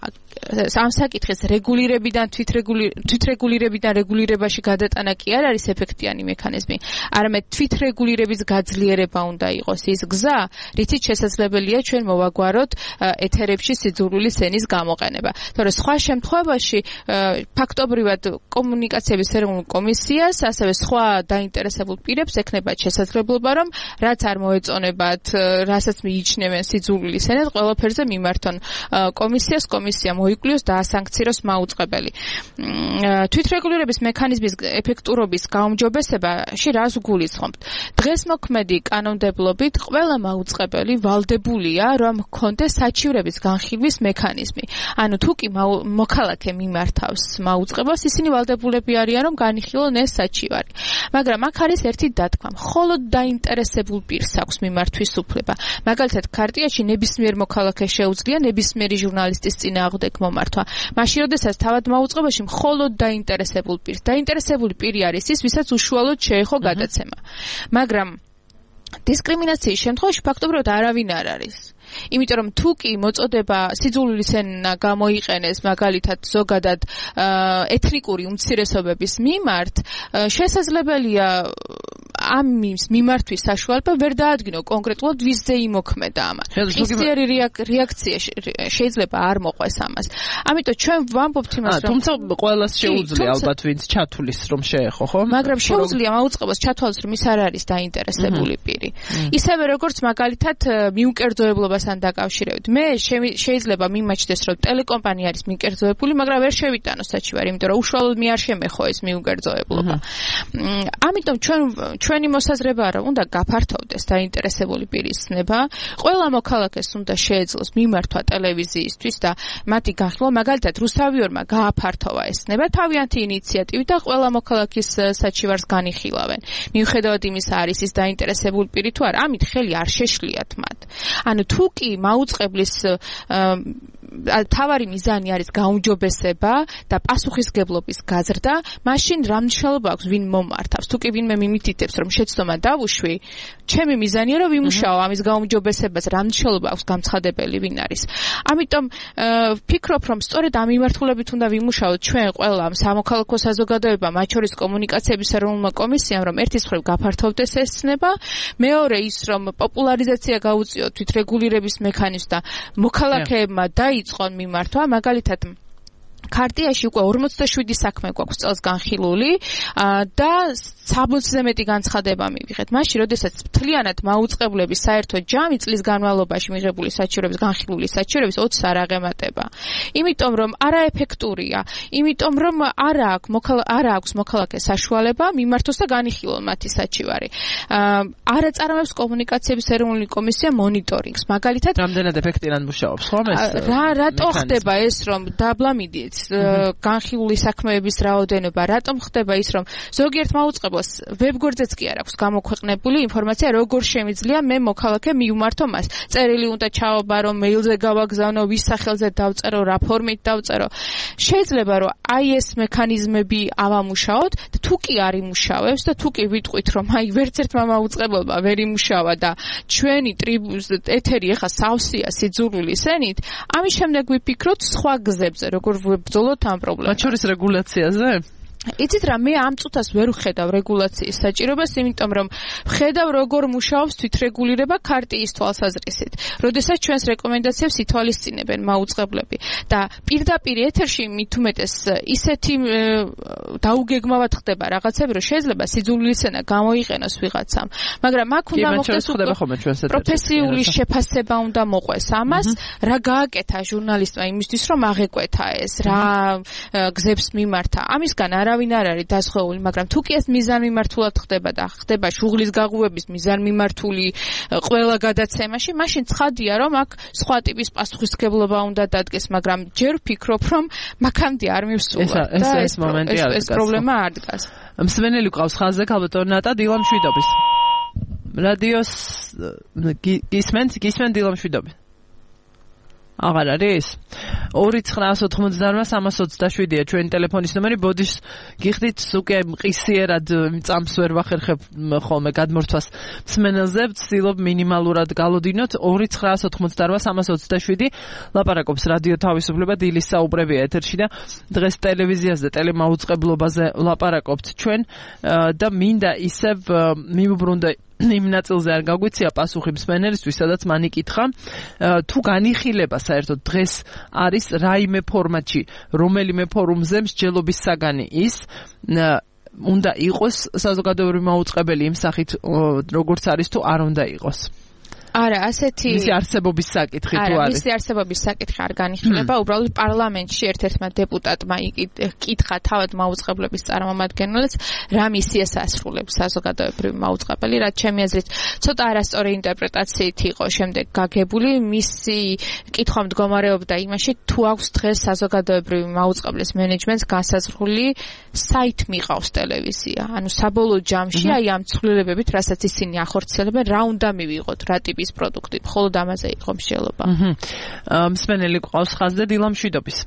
ამ საკითხის რეგულირებიდან თვითრეგულირებიდან რეგულირებაში გადატანა კი არ არის ეფექტიანი მექანიზმი, არამედ თვითრეგულირების გაძლიერება უნდა იყოს ის გზა, რითიც შესაძლებელია ჩვენ მოვაგვაროთ ეთერებში სიძულვილის ენის გამოყენება. თორე სხვა შემთხვევაში ფაქტობრივად კომუნიკაციების ეროვნულ კომისიას, ასევე სხვა დაინტერესებულ პირებს ექნებათ შესაძლებლობა, რომ რაც არ მოეწონებათ, რასაც მიიჩნევენ სიძულვილის ენად, ყველაფერზე მიმართონ კომისიას, კომისია მოიკვლიოს და ასანქციოს მაუწყებელი. თვითრეგულირების მექანიზმის ეფექტურობის გაუმჯობესებაში რას გულისხმობთ? დღეს მოქმედი კანონმდებლობით ყველა მაუწყებელი ვალდებულია, რომ ჰქონდეს საჩივრების განხილვის მექანიზმი. ანუ თუ კი მოქალაქე მიმართავს მაუწყებელს, ისინი ვალდებულები არიან, რომ განიხილონ ეს საჩივარი. მაგრამ აქ არის ერთი დათქმა. მხოლოდ დაინტერესებულ პირს აქვს მიმართვის უფლება. მაგალითად, ქარტიაში ნებისმიერ მოქალაქეს შეუძლია ნებისმიერი ჟურნალისტის წინააღმდეგ მომართვა. მაშინ, როდესაც თავად მაუწყებელში მხოლოდ დაინტერესებულ პირს. დაინტერესებული პირი არის ის, ვისაც უშუალოდ შეეხო გადაცემა. მაგრამ დისკრიმინაციის შემთხვევაში ფაქტობრივად არავინ არ არის. იმიტომ რომ თუ კი მოწოდება სიძულვილის ენა გამოიყენეს მაგალითად ზოგადად ეთნიკური უმცირესობების მიმართ, შესაძლებელია ამის მიმართვის საშუალება ვერ დაადგინო კონკრეტულად ვისზე იმოქმედა ამას. ხისტიერი რეაქცია შეიძლება არ მოყვეს ამას. ამიტომ ჩვენ ვამბობთ იმას, რომ თუმცა ყველას შეუძლია ალბათ ვინც ჩათulis რომ შეეხო, ხო? მაგრამ შეუძლია მაუწყებელს ჩათვალოს, რომ ის არ არის დაინტერესებული პირი. ისევე როგორც მაგალითად მიუკერძოებლობასთან დაკავშირებით. მე შეიძლება მიმაჩნდეს, რომ ტელეკომპანია არის მიკერძოებული, მაგრამ ვერ შევიტანოს საჩივარი, იმიტომ რომ უშუალოდ მე არ შემეხო ეს მიუკერძოებლობა. ამიტომ ჩვენი მოსაზრებაა, რომ უნდა გაფართოვდეს დაინტერესებული პირის ცნება, ყველა მოქალაქეს უნდა შეეძლოს მიმართვა ტელევიზიისთვის და მათი განხილვა, მაგალითად რუსთავიორმა გააფართოვა ეს ცნება თავიანთი ინიციატივით და ყველა მოქალაქის საჩივარს განიხილავენ. მიუხედავად იმისა, არის ის დაინტერესებული პირი თუ არა, ამით ხელი არ შეშლიათ მათ. ანუ თუ კი მაუწყებლის თავარი მიზანი არის გაუმჯობესება და პასუხისგებლობის გაზრდა, მაშინ რა მნიშვნელობა აქვს ვინ მომართავს? თუ კი ვინმე მიმითითებს, რომ შეცდომა დავუშვი, ჩემი მიზანია რომ ვიმუშაო ამის გაუმჯობესებას, რა მნიშვნელობა აქვს გამცხადებელი ვინ არის? ამიტომ ვფიქრობ, რომ სწორედ ამ მიმართულებით უნდა ვიმუშაოთ ჩვენ ყველა სამოქალაქო საზოგადოება, მათ შორის კომუნიკაციების ეროვნულმა კომისიამ, რომ ერთის მხრივ გაფართოვდეს ეს ცნება, მეორე ის რომ პოპულარიზაცია გაუწიოთ თვითრეგულირების მექანიზმს და მოქალაქეებმა დაიწყონ მიმართვა, მაგალითად ქარტიაში უკვე 47 საქმე გვაქვს წელს განხილული და 60-ზე მეტი განცხადება მივიღეთ. მაშინ, როდესაც მთლიანად მაუწყებლების საერთო ჯამი წლის განმავლობაში მიღებული საჩივრების განხილული საჩივრების 20-ს არ აღემატება. იმიტომ რომ არაეფექტურია, იმიტომ რომ არ აქვს მოქალაქეს საშუალება მიმართოს და განიხილონ მათი საჩივარი. არ აწარმოებს კომუნიკაციების ეროვნული კომისია მონიტორინგს. მაგალითად, რამდენად ეფექტურად მუშაობს, ხო ეს? რატო ხდება ეს, რომ დაბლამიდით განხილული საქმეების რაოდენობა, რატომ ხდება ის, რომ ზოგიერთ მაუწყებელს ვებგვერდზეც კი არ აქვს გამოქვეყნებული ინფორმაცია, როგორ შემიძლია მე მოქალაქე მივმართო მას. წერილი უნდა ჩაობარო, მეილზე გავაგზავნო, ვის სახელზე დავწერო, რა ფორმით დავწერო. შეიძლება რომ აი ეს მექანიზმები ავამუშაოთ და თუ კი არ იმუშავებს და თუ კი ვიტყვით, რომ აი ვერც ერთმა მაუწყებელმა ვერ იმუშავა და ჩვენი ეთერი ახლა სავსეა სიძულვილის ენით, ამის შემდეგ ვიფიქროთ სხვა გზებზე, როგორ ბრძოლოთ ამ პრობლემას. მათ შორის რეგულაციაზე? იცით რა, მე ამ წუთას ვერ ვხედავ რეგულაციის საჭიროებას, იმიტომ რომ ვხედავ როგორ მუშაობს თვითრეგულირება ქარტიის თვალსაზრისით. როდესაც ჩვენს რეკომენდაციებს ითვალისწინებენ მაუწყებლები და პირდაპირ ეთერში მით უმეტეს ისეთი დაუგეგმავად ხდება რაღაცები, რომ შეიძლება სიძულვილის ენა გამოიყენოს ვიღაცამ, მაგრამ აქ უნდა მოხდეს პროფესიული შეფასება უნდა მოყვეს ამას, რა გააკეთა ჟურნალისტმა იმისთვის, რომ აღეკვეთა ეს, რა გზებს მიმართა. ამისგან არავინ არ არის დასხეული, მაგრამ თუ კი ეს მიზანმიმართულად ხდება და ხდება შუღლის გაღვივების მიზანმიმართული ყველა გადაცემაში, მაშინ ცხადია, რომ აქ სხვა ტიპის პასუხისმგებლობა უნდა დადგეს, მაგრამ ჯერ ვფიქრობ, რომ მაქამდე არ მივსულა და ეს მომენტი არ დგას. ეს პრობლემა არ დგას. მსმენელი ყავს ხაზზე, ქალბატონი ნატა, დილა მშვიდობის. რადიოს გისმენთ დილამშვიდობი. აღარ არის 2988327-ია ჩვენი ტელეფონის ნომერი. ბოდიშ გიხდით უკვე მყისიერად წამს ვერ ვახერხებ ხოლმე გადმორთვას მსმენელზე. ვცდილობ მინიმალურად გალოდინოთ. 2988327 ლაპარაკობს რადიო თავისუფლება. დილის საუბრებია ეთერში და დღეს ტელევიზიაზე ტელემაუწყებლობაზე ლაპარაკობთ ჩვენ და მინდა ისევ მივუბრუნდე იმ ნაწილზე არ გაგვიცია პასუხი მსმენელისთვის, სადაც მან იკითხა თუ განიხილება საერთოდ დღეს არის რაიმე ფორმატში, რომელიმე ფორუმზე მსჯელობის საგანი ის უნდა იყოს საზოგადოებრივი მაუწყებელი იმ სახით როგორც არის თუ არ უნდა იყოს. არა, ასეთი მისი არსებობის საკითხი თუ არის. მისი არსებობის საკითხი არ განიხილება, უბრალოდ პარლამენტში ერთ-ერთმა დეპუტატმა იკითხა თავად მაუწყებლობის წარმომადგენელს, რა მისიას ასრულებს საზოგადოებრივი მაუწყებელი, რაც ჩემი აზრით ცოტა არასწორი ინტერპრეტაციით იყო შემდეგ გაგებული. მისი კითხვა მდგომარეობდა იმაში, თუ აქვს დღეს საზოგადოებრივი მაუწყებლის მენეჯმენტს განსაზღვრული საით მიყავს ტელევიზია. ანუ საბოლოო ჯამში აი ამ ცვლილებებით, რასაც ისინი ახორციელებენ, რა უნდა მივიღოთ, რა ტიპის პროდუქტი, მხოლოდ ამაზე იყო მსჯელობა. მსმენელი ყავს ხაზზე დილამშვიდობის.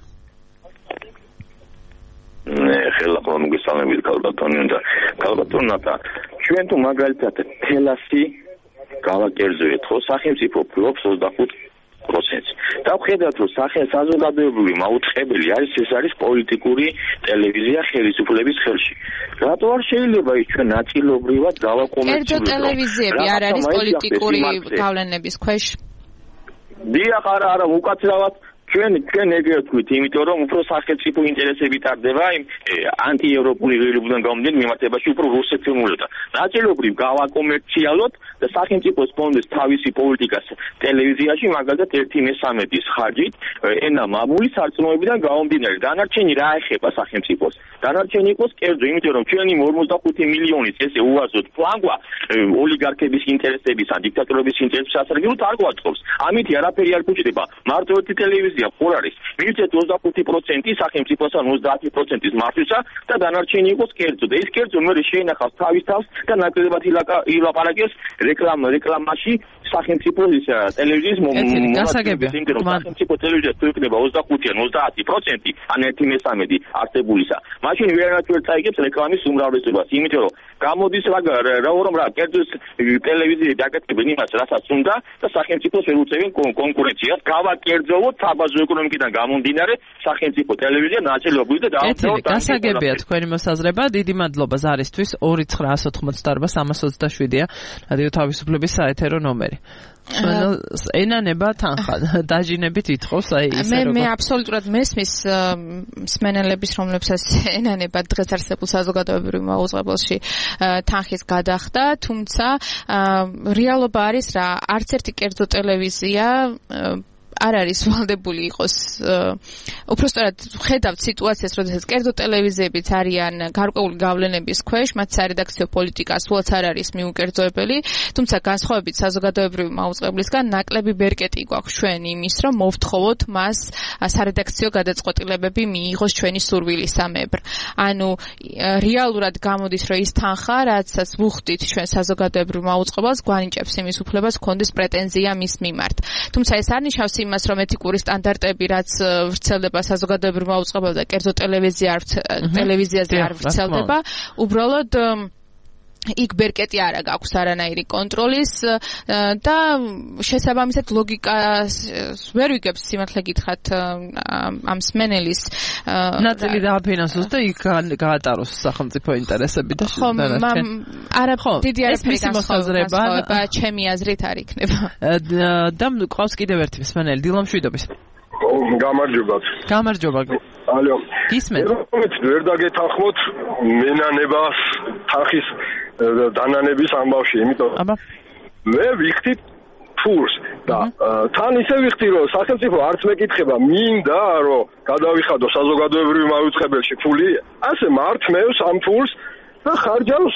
ხელახლა მოგესალმებით ქალბატონი და ქალბატონათა, ჩვენ თუ მაგალითად თელასი გავაკერძოეთ, ხო, სახელმწიფო ფლობს 25%. და ვხედავთ, რომ საზოგადოებრივი მაუწყებელი არის, ეს არის პოლიტიკური ტელევიზია ხელისუფლების ხელში. რატო არ შეიძლება ის ჩვენ ნაწილობრივად გავაკომერციულოთ? კერძო ტელევიზიები არ არის პოლიტიკური გავლენების ქვეშ? დიახ, არა, უკაცრავად ჩვენ ეგრე ვთქვით, იმიტომ რომ უფრო სახელმწიფო ინტერესები ტარდება იმ ანტიევროპული ღირებულიდან გამომდინარე მიმართებაში უფრო რუსეთმულოდა. ნაწილობრივ გავაკომერციალოთ და სახელმწიფოს ფონდის თავისი პოლიტიკას ტელევიზიაში მაგალითად 1/3 ხარჯით ენა მამული სარწმუნოებიდან გამომდინარე. დანარჩენი რა ეხება სახელმწიფოს? დანარჩენი იყოს კერძო, იმიტომ რომ ჩვენი 45 მილიონის ესე უაზროდ ფლანგვა ოლიგარქების ინტერესების ან დიქტატორების ინტერესებს ასარგებლოდ არ გვაწყობს. ამით არაფერი არ გუჭდება. მარტო ერთი ტელევიზია ხარ არის. მივიწეთ 25% სახელმწიფოსთან 30%-ის მართვის და დანარჩენი იყოს კერძო. და ის კერძო მე შეინახავს თავის თავს და ნაკლებად ილაპარაკეს რეკლამაში სახელმწიფოს ტელევიზიის გასაგებია. სახელმწიფო ტელევიზია თუ იქნება 25-ან 30% ან 1/3 არსებულისა. მაშინ ვერანაირად ვერ წაიგებს რეკლამის უმრავლესობას, იმიტომ რომ გამოდის რა კერძო ტელევიზიები აკეთებენ იმას, რასაც უნდა და სახელმწიფოს ვერ უწევენ კონკურენციას. გავაკერძოვოთ საბაზრო ეკონომიკიდან გამომდინარე სახელმწიფო ტელევიზია ნაწილობრივ და დაამთავროთ. გასაგებია თქვენი მოსაზრება. დიდი მადლობა ზარისთვის. 2988327-ია რადიო თავისუფლების საეთერო ნომერი. ენანება თანხა დაჟინებით ითხოვს აი ისე როგორ მე აბსოლუტურად მესმის მსმენელების რომლებსაც ენანება დღეს არსებულ საზოგადოებრივ მაუწყებელში თანხის გადახდა, თუმცა რეალობა არის რა, არც ერთი კერძო ტელევიზია არ არის ვალდებული იყოს უпростоრად ხედავთ სიტუაციას, როდესაც კერძო ტელევიზიებიც არიან გარკვეული გავლენების ქვეშ, მათ სარედაქციო პოლიტიკა სულაც არ არის მიუკერძოებელი, თუმცა განსხვავებით საზოგადოებრივი მაუწყებლისგან ნაკლები ბერკეტი გვაქვს ჩვენ იმის, რომ მოვთხოვოთ მას სარედაქციო გადაწყვეტილებები მიიღოს ჩვენი სურვილისამებრ. ანუ რეალურად გამოდის, რომ ის თანხა, რაცაც ვუხდით ჩვენ საზოგადოებრივ მაუწყებელს, გვანიჭებს იმის უფლებას გქონდეს პრეტენზია მის მიმართ. თუმცა ეს არ ნიშნავს იმას, რომ ეთიკური სტანდარტები, რაც ვრცელდება საზოგადოებრივ მაუწყებელზე და კერძო ტელევიზიაზე არ ვრცელდება, უბრალოდ იქ ბერკეტი არა გაქვს არანაირი კონტროლის და შესაბამისად ლოგიკას ვერ ვიგებს სიმართლე გითხრათ ამ მსმენელის ნაწილი დააფინანსოს და იქ გაატაროს სახელმწიფო ინტერესები და არა დიდი არაფერი განსხვავება ჩემი აზრით არ იქნება. და ყავს კიდევ ერთი მსმენელი დილამშვიდობის. გამარჯობა. ალო. გისმენთ? ვერ დაგეთანხმოთ მენანებას თანხის დანანების ამბავში, იმიტომ მე ვიხდი ფულს და თან ისე ვიხდი, რომ სახელმწიფო არც მეკითხება, მინდა რომ გადავიხადო საზოგადოებრივ მაუწყებელში ფული, ასე მართმევს ამ ფულს და ხარჯავს,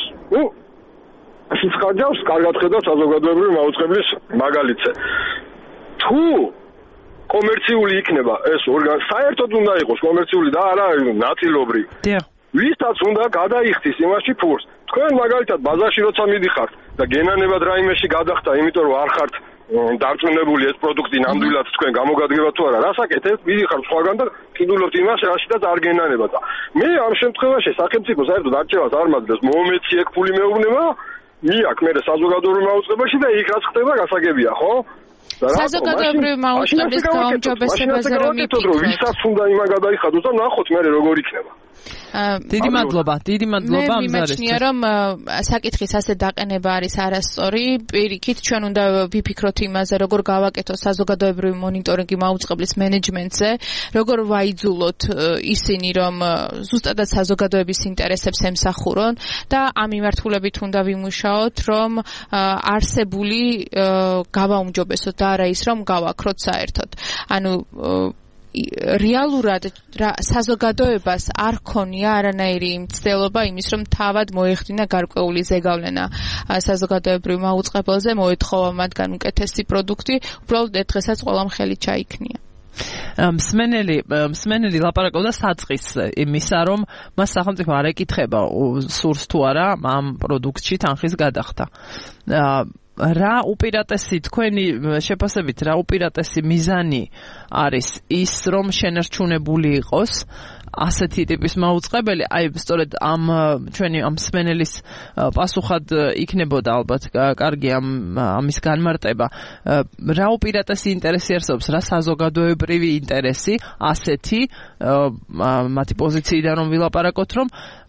ასეც ხარჯავს, კარგად ხედავ საზოგადოებრივ მაუწყებლის მაგალითზე. თუ კომერციული იქნება ეს ორგანო, საერთოდ უნდა იყოს კომერციული და არა ნაწილობრივი. ვისაც უნდა გადაიხდის იმაში ფულს. თქვენ მაგალითად ბაზარში როცა მიდიხართ და გენანებად რაიმეში გადახტა, იმიტომ რომ არ ხართ დარწმუნებული ეს პროდუქტი ნამდვილად თქვენ გამოგადგება თუ არა, რას აკეთებთ? მიდიხართ სხვაგან და კიდულობთ იმას, რაშიდაც არ გენანება და მე ამ შემთხვევაში სახელმწიფო საერთოდ არჩევას არ მაძლევს, მომეცი ეგ ფული მეუბნება, მიაკ მე საზოგადოებრივ მაუწყებელში და იქ რაც ხდება გასაგებია, ხო? საზოგადოებრივ მაუწყებლის გაუმჯობესებაზე რომ იფიქროთ, ვისაც უნდა იმან გადაიხადოს და ნახოთ მე როგორ იქნება. დიდი მადლობა ამ ზარისთვის. მე რომ საკითხის ასე დაყენება არის არასწორი. პირიქით ჩვენ უნდა ვიფიქროთ იმაზე, როგორ გავაკეთოთ საზოგადოებრივი მონიტორინგი მაუწყებლის მენეჯმენტზე, როგორ ვაიძულოთ ისინი, რომ ზუსტადად საზოგადოების ინტერესებს ემსახურონ და ამ მიმართულებით უნდა ვიმუშაოთ, რომ არსებული გავაუმჯობესოთ და არა ის, რომ გავაქროთ საერთოდ. ანუ რეალურად საზოგადოებას არ ქონია არანაირი მცდელობა იმის, რომ თავად მოეხდინა გარკვეული ზეგავლენა საზოგადოებრივ მაუწყებელზე, მოეთხოვა მათგან უკეთესი პროდუქტი, უბრალოდ ერთ დღესაც ყველამ ხელი ჩაიქნია. მსმენელი ლაპარაკობდა საწყის იმისა, რომ მას სახელმწიფო არ ეკითხება სურს თუ არა ამ პროდუქტში თანხის გადახდა. რა უპირატესი თქვენი შეფასებით რა უპირატესი მიზანი არის ის, რომ შენარჩუნებული იყოს ასეთი ტიპის მაუწყებელი? აი სწორედ ჩვენი ამ მსმენელის პასუხად იქნებოდა ალბათ კარგი ამის განმარტება. რა უპირატესი ინტერესი არსებობს, რა საზოგადოებრივი ინტერესი ასეთი მათი პოზიციიდან რომ ვილაპარაკოთ, რომ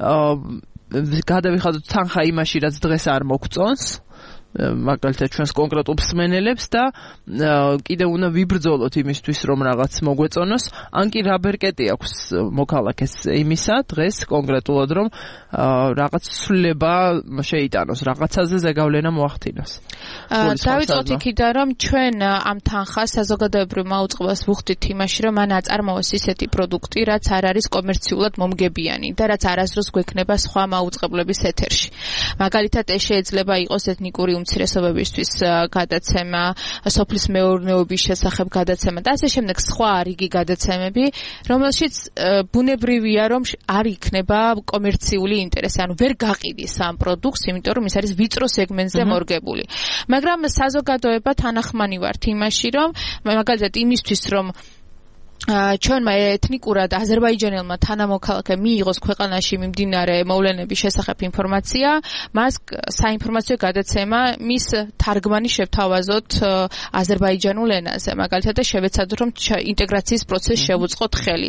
გადავიხადოთ თანხა იმაში, რაც დღეს არ მოგწონს, მაგალითად ჩვენს კონკრეტულ მსმენელებს და კიდევ უნდა ვიბრძოლოთ იმისთვის, რომ რაღაც მოგვეწონოს, ან კი რა ბერკეტი აქვს მოქალაქეს იმისა დღეს კონკრეტულად, რომ რაღაც ცვლილება შეიტანოს, რაღაცაზე ზეგავლენა მოახდინოს. დავიწყოთ იქიდან, რომ ჩვენ ამ თანხას საზოგადოებრივ მაუწყებელს ვუხდით იმაში, რომ მან აწარმოოს ისეთი პროდუქტი, რაც არ არის კომერციულად მომგებიანი და რაც არასდროს გვექნება სხვა მაუწყებლების ეთერში. მაგალითად, ეს შეიძლება იყოს ეთნიკური უმცირესობებისთვის გადაცემა, სოფლის მეურნეობის შესახებ გადაცემა და ასე შემდეგ სხვა რიგი გადაცემები, რომელშიც ბუნებრივია, რომ არ იქნება კომერციული ინტერესი, ანუ ვერ გაყიდის ამ პროდუქტს, იმიტომ რომ ის არის ვიწრო სეგმენტზე მორგებული. მაგრამ საზოგადოება თანახმანი ვართ იმაში, რომ მაგალითად იმისთვის, რომ ჩვენმა ეთნიკურად აზერბაიჯანელმა თანამოქალაქემ მიიღოს ქვეყანაში მიმდინარე მოვლენების შესახებ ინფორმაცია, მას საინფორმაციო გადაცემა მის თარგმანი შევთავაზოთ აზერბაიჯანულ ენაზე, მაგალითად და შევეცადოთ, რომ ინტეგრაციის პროცესს შევუწყოთ ხელი.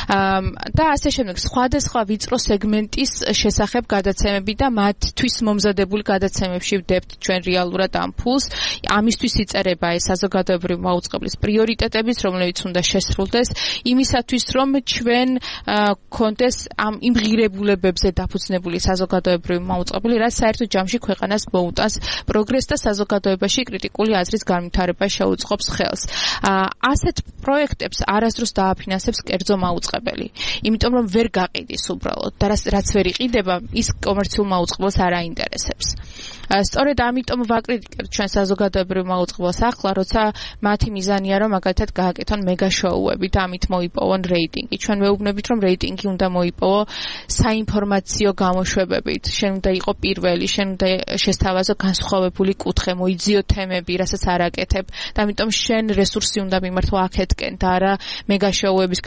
და ასე შემდეგ სხვადასხვა ვიწრო სეგმენტის შესახებ გადაცემები და მათთვის მომზადებული გადაცემებში ვდებთ ჩვენ რეალურად ამ ფულს. ამისთვის იწერება ეს საზოგადოებრივი მაუწყებლის პრიორიტეტებიც, რომლებიც უნდა შესრულდეს იმისათვის, რომ ჩვენ კონდეს ამ იმ ღირებულებებზე დაფუძნებული საზოგადოებრივი მაუწყებელი, რაც საერთო ჯამში ქვეყანას მოუტანს პროგრესს და საზოგადოებაში კრიტიკული აზრის განვითარებას შეუწყობს ხელს. ასეთ პროექტებს არასდროს დააფინანსებს კერძო მაუწყებელი, იმიტომ რომ ვერ გაყიდის უბრალოდ და რაც ვერ იყიდება, ის კომერციულ მაუწყებელს არ აინტერესებს. სწორედ ამიტომ ვაკრიტიკებთ ჩვენ საზოგადოებრივ მაუწყებელს ახლა, როცა მათი მიზანია, რომ მაგალითად გააკეთონ მეგა შოუები და ამით მოიპოვონ რეიტინგი. ჩვენ ვეუბნებით, რომ რეიტინგი უნდა მოიპოვო საინფორმაციო გამოშვებებით. შენ უნდა იყო პირველი, შენ უნდა შესთავაზო განსხვავებული კუთხე, მოიძიო თემები, რასაც არ აკეთებ და ამიტომ შენ რესურსი უნდა მიმართო აქეთკენ და არა მეგა შოუებისკენ,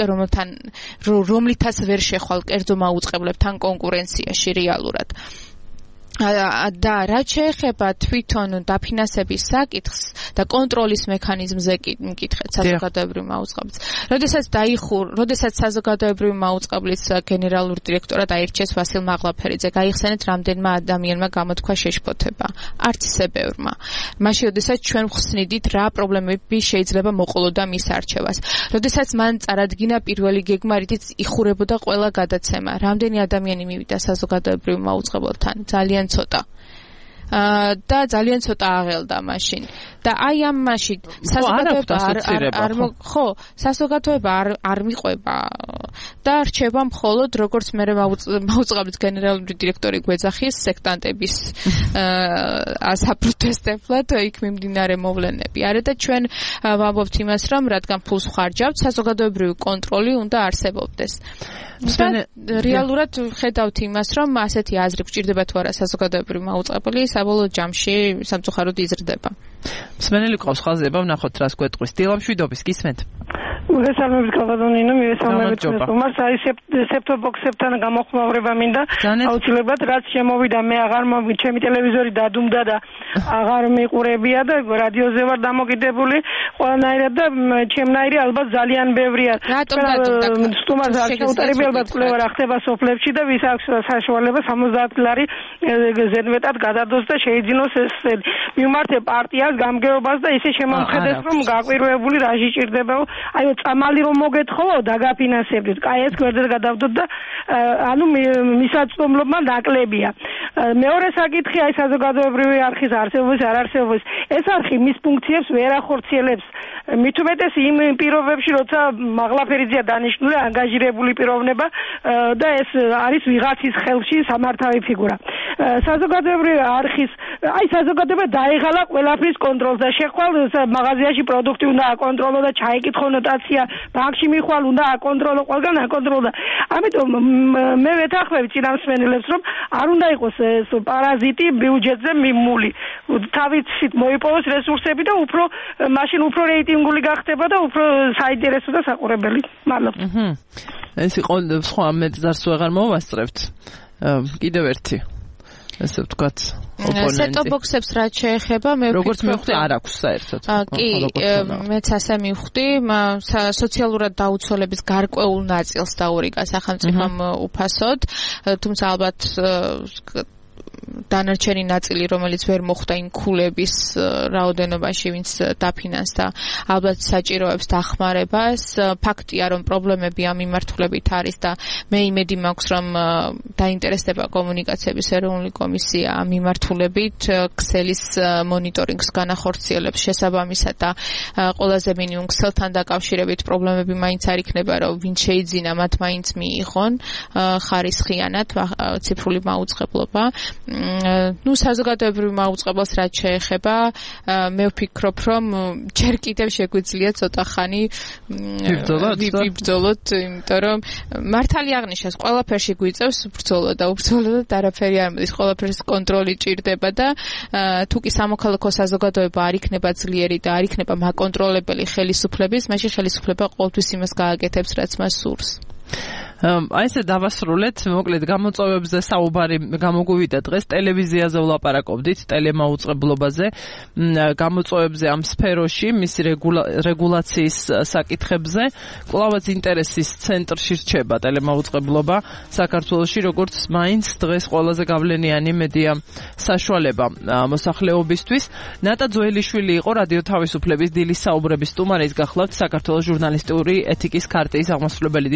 რომლითაც ვერ შეხვალ კერძო მაუწყებლებთან კონკურენციაში რეალურად. და რაც შეეხება თვითონ დაფინანსების საკითხს და კონტროლის მექანიზმზე მკითხეთ საზოგადოებრივ მაუწყებელს. როდესაც საზოგადოებრივ მაუწყებლის გენერალურ დირექტორად აირჩიეს ვასილ მაღლაფერიძე, გაიხსენეთ რამდენმა ადამიანმა გამოთქვა შეშფოთება. არც ისე ბევრმა. მაშინ, როდესაც ჩვენ ვხსნიდით, რა პრობლემები შეიძლება მოყოლოდა მის არჩევას. როდესაც მან წარადგინა პირველი გეგმა, რითიც იხურებოდა ყველა გადაცემა. რამდენი ადამიანი მივიდა საზოგადოებრივ მაუწყებელთან? ძალიან ცოტა. და ძალიან ცოტა აღელდა მაშინ. და აი ამ მაშინ საზოგადოება არ მიყვება და რჩება მხოლოდ როგორც მე მაუწყებლად გენერალური დირექტორი გვეძახის სექტანტების საპროტესტებლად იქ მიმდინარე მოვლენები. არა და ჩვენ ვამბობთ იმას, რომ რადგან ფულს ხარჯავთ, საზოგადოებრივი კონტროლი უნდა არსებობდეს. რეალურად ხედავთ იმას, რომ ასეთი აზრი გვჭირდება თუ არა საზოგადოებრივი მაუწყებელი, საბოლოო ჯამში სამწუხაროდ იზრდება. მსმენელი ყავს ხაზება, ვნახოთ რას გვეტყვის. დილამშვიდობის გისმენთ. მოგესალმებით კალბატონინო, მივესალმებით უმარს აი სეფტობოქსებთან გამოხმაურება მინდა აუცილებლად რაც შემოვიდა მე აღარ ჩემი ტელევიზორი დადუმდა და აღარ მიყურებია და რადიოზე ვარ დამოკიდებული ყველანაირად და ჩემნაირი ალბათ ძალიან ბევრია სტუმარს არ შეუტარები ალბათ კვლევა რა ხდება სოფლებში და ვის აქვს საშუალება 70 ლარი ზედმეტად გადადოს და შეიძინოს ეს მიმართე პარტიას გამგეობას და ისე შემომხედეს რომ გაკვირვებული რაში ჭირდება აი წამალი რომ მოგეთხოვო დაგაფინანსებდით. კაი ეს გვერდზე გადავდოთ და ანუ მისაწვდომლობა ნაკლებია. მეორე საკითხი აი საზოგადოებრივი არხის არსებობის არ არსებობის. ეს არხი მის ფუნქციებს ვერ ახორციელებს. მით უმეტეს იმ პირობებში, როცა მაღლაფერიძეა დანიშნული ანგაჟირებული პიროვნება და ეს არის ვიღაცის ხელში სამართავი ფიგურა. საზოგადოებრივი არხის აი საზოგადოება დაეღალა ყველაფრის კონტროლს და შეხვალ მაღაზიაში პროდუქტი უნდა აკონტროლო და ჩაიკითხო ნოტაცია ბანკში მიხვალ უნდა აკონტროლო ყველგან აკონტროლო. ამიტომ მე ვეთანხმები წინამსმენელებს რომ არ უნდა იყოს ეს პარაზიტი ბიუჯეტზე მიმული. თავით მოიპოვოს რესურსები და უფრო მაშინ უფრო რეიტინგული გახდება და უფრო საინტერესო და საყურებელი. მადლობა. ეს იყო სხვა მეტზარს ვეღარ მოვასწრებთ. კიდევ ერთი ესე ვთქვათ ოპონენტი. სეტ-ბოქსებს რაც შეეხება მე როგორც მივხვდი არ აქვს საერთოდ. კი, მეც ასე მივხვდი, სოციალურად დაუცველების გარკვეულ ნაწილს დაურიგა სახელმწიფომ უფასოდ, თუმცა ალბათ დანარჩენი ნაწილი, რომელიც ვერ მოხვდა იმ ქულების რაოდენობაში, ვინც დაფინანსდა, ალბათ საჭიროებს დახმარებას. ფაქტია, რომ პრობლემები ამ მიმართულებით არის და მე იმედი მაქვს, რომ დაინტერესდება კომუნიკაციების ეროვნული კომისია ამ მიმართულებით ქსელის მონიტორინგს განახორციელებს შესაბამისად და ყველაზე მინიმუმ ქსელთან დაკავშირებით პრობლემები მაინც არ იქნება, რომ ვინც შეიძინა მათ მაინც მიიღონ ხარისხიანად ციფრული მაუწყებლობა. ნუ საზოგადოებრივ მაუწყებელს რაც შეეხება, მე ვფიქრობ, რომ ჯერ კიდევ შეგვიძლია ცოტა ხანი ვიბრძოლოთ, იმიტომ რომ მართალი აღნიშნავს, ყველაფერში გვიწევს ბრძოლა და უბრძოლოთ არაფერი არ მოდის, ყველაფერს კონტროლი ჭირდება და თუ კი სამოქალაქო საზოგადოება არ იქნება ძლიერი და არ იქნება მაკონტროლებელი ხელისუფლების, მაშინ ხელისუფლება ყოველთვის იმას გააკეთებს, რაც მას სურს. აი ესე დავასრულეთ, მოკლედ გამოწვევებზე საუბარი გამოგვივიდა დღეს, ტელევიზიაზე ვლაპარაკობდით, ტელემაუწყებლობაზე, გამოწვევებზე ამ სფეროში, მისი რეგულაციის საკითხებზე, კვლავაც ინტერესის ცენტრში რჩება ტელემაუწყებლობა საქართველოში, როგორც მაინც დღეს ყველაზე გავლენიანი მედია საშუალება მოსახლეობისთვის. ნატა ძველიშვილი იყო რადიო თავისუფლების დილის საუბრების სტუმარი, ის გახლავთ საქართველოს ჟურნალისტური ეთიკის ქარტიის აღმასრულებელი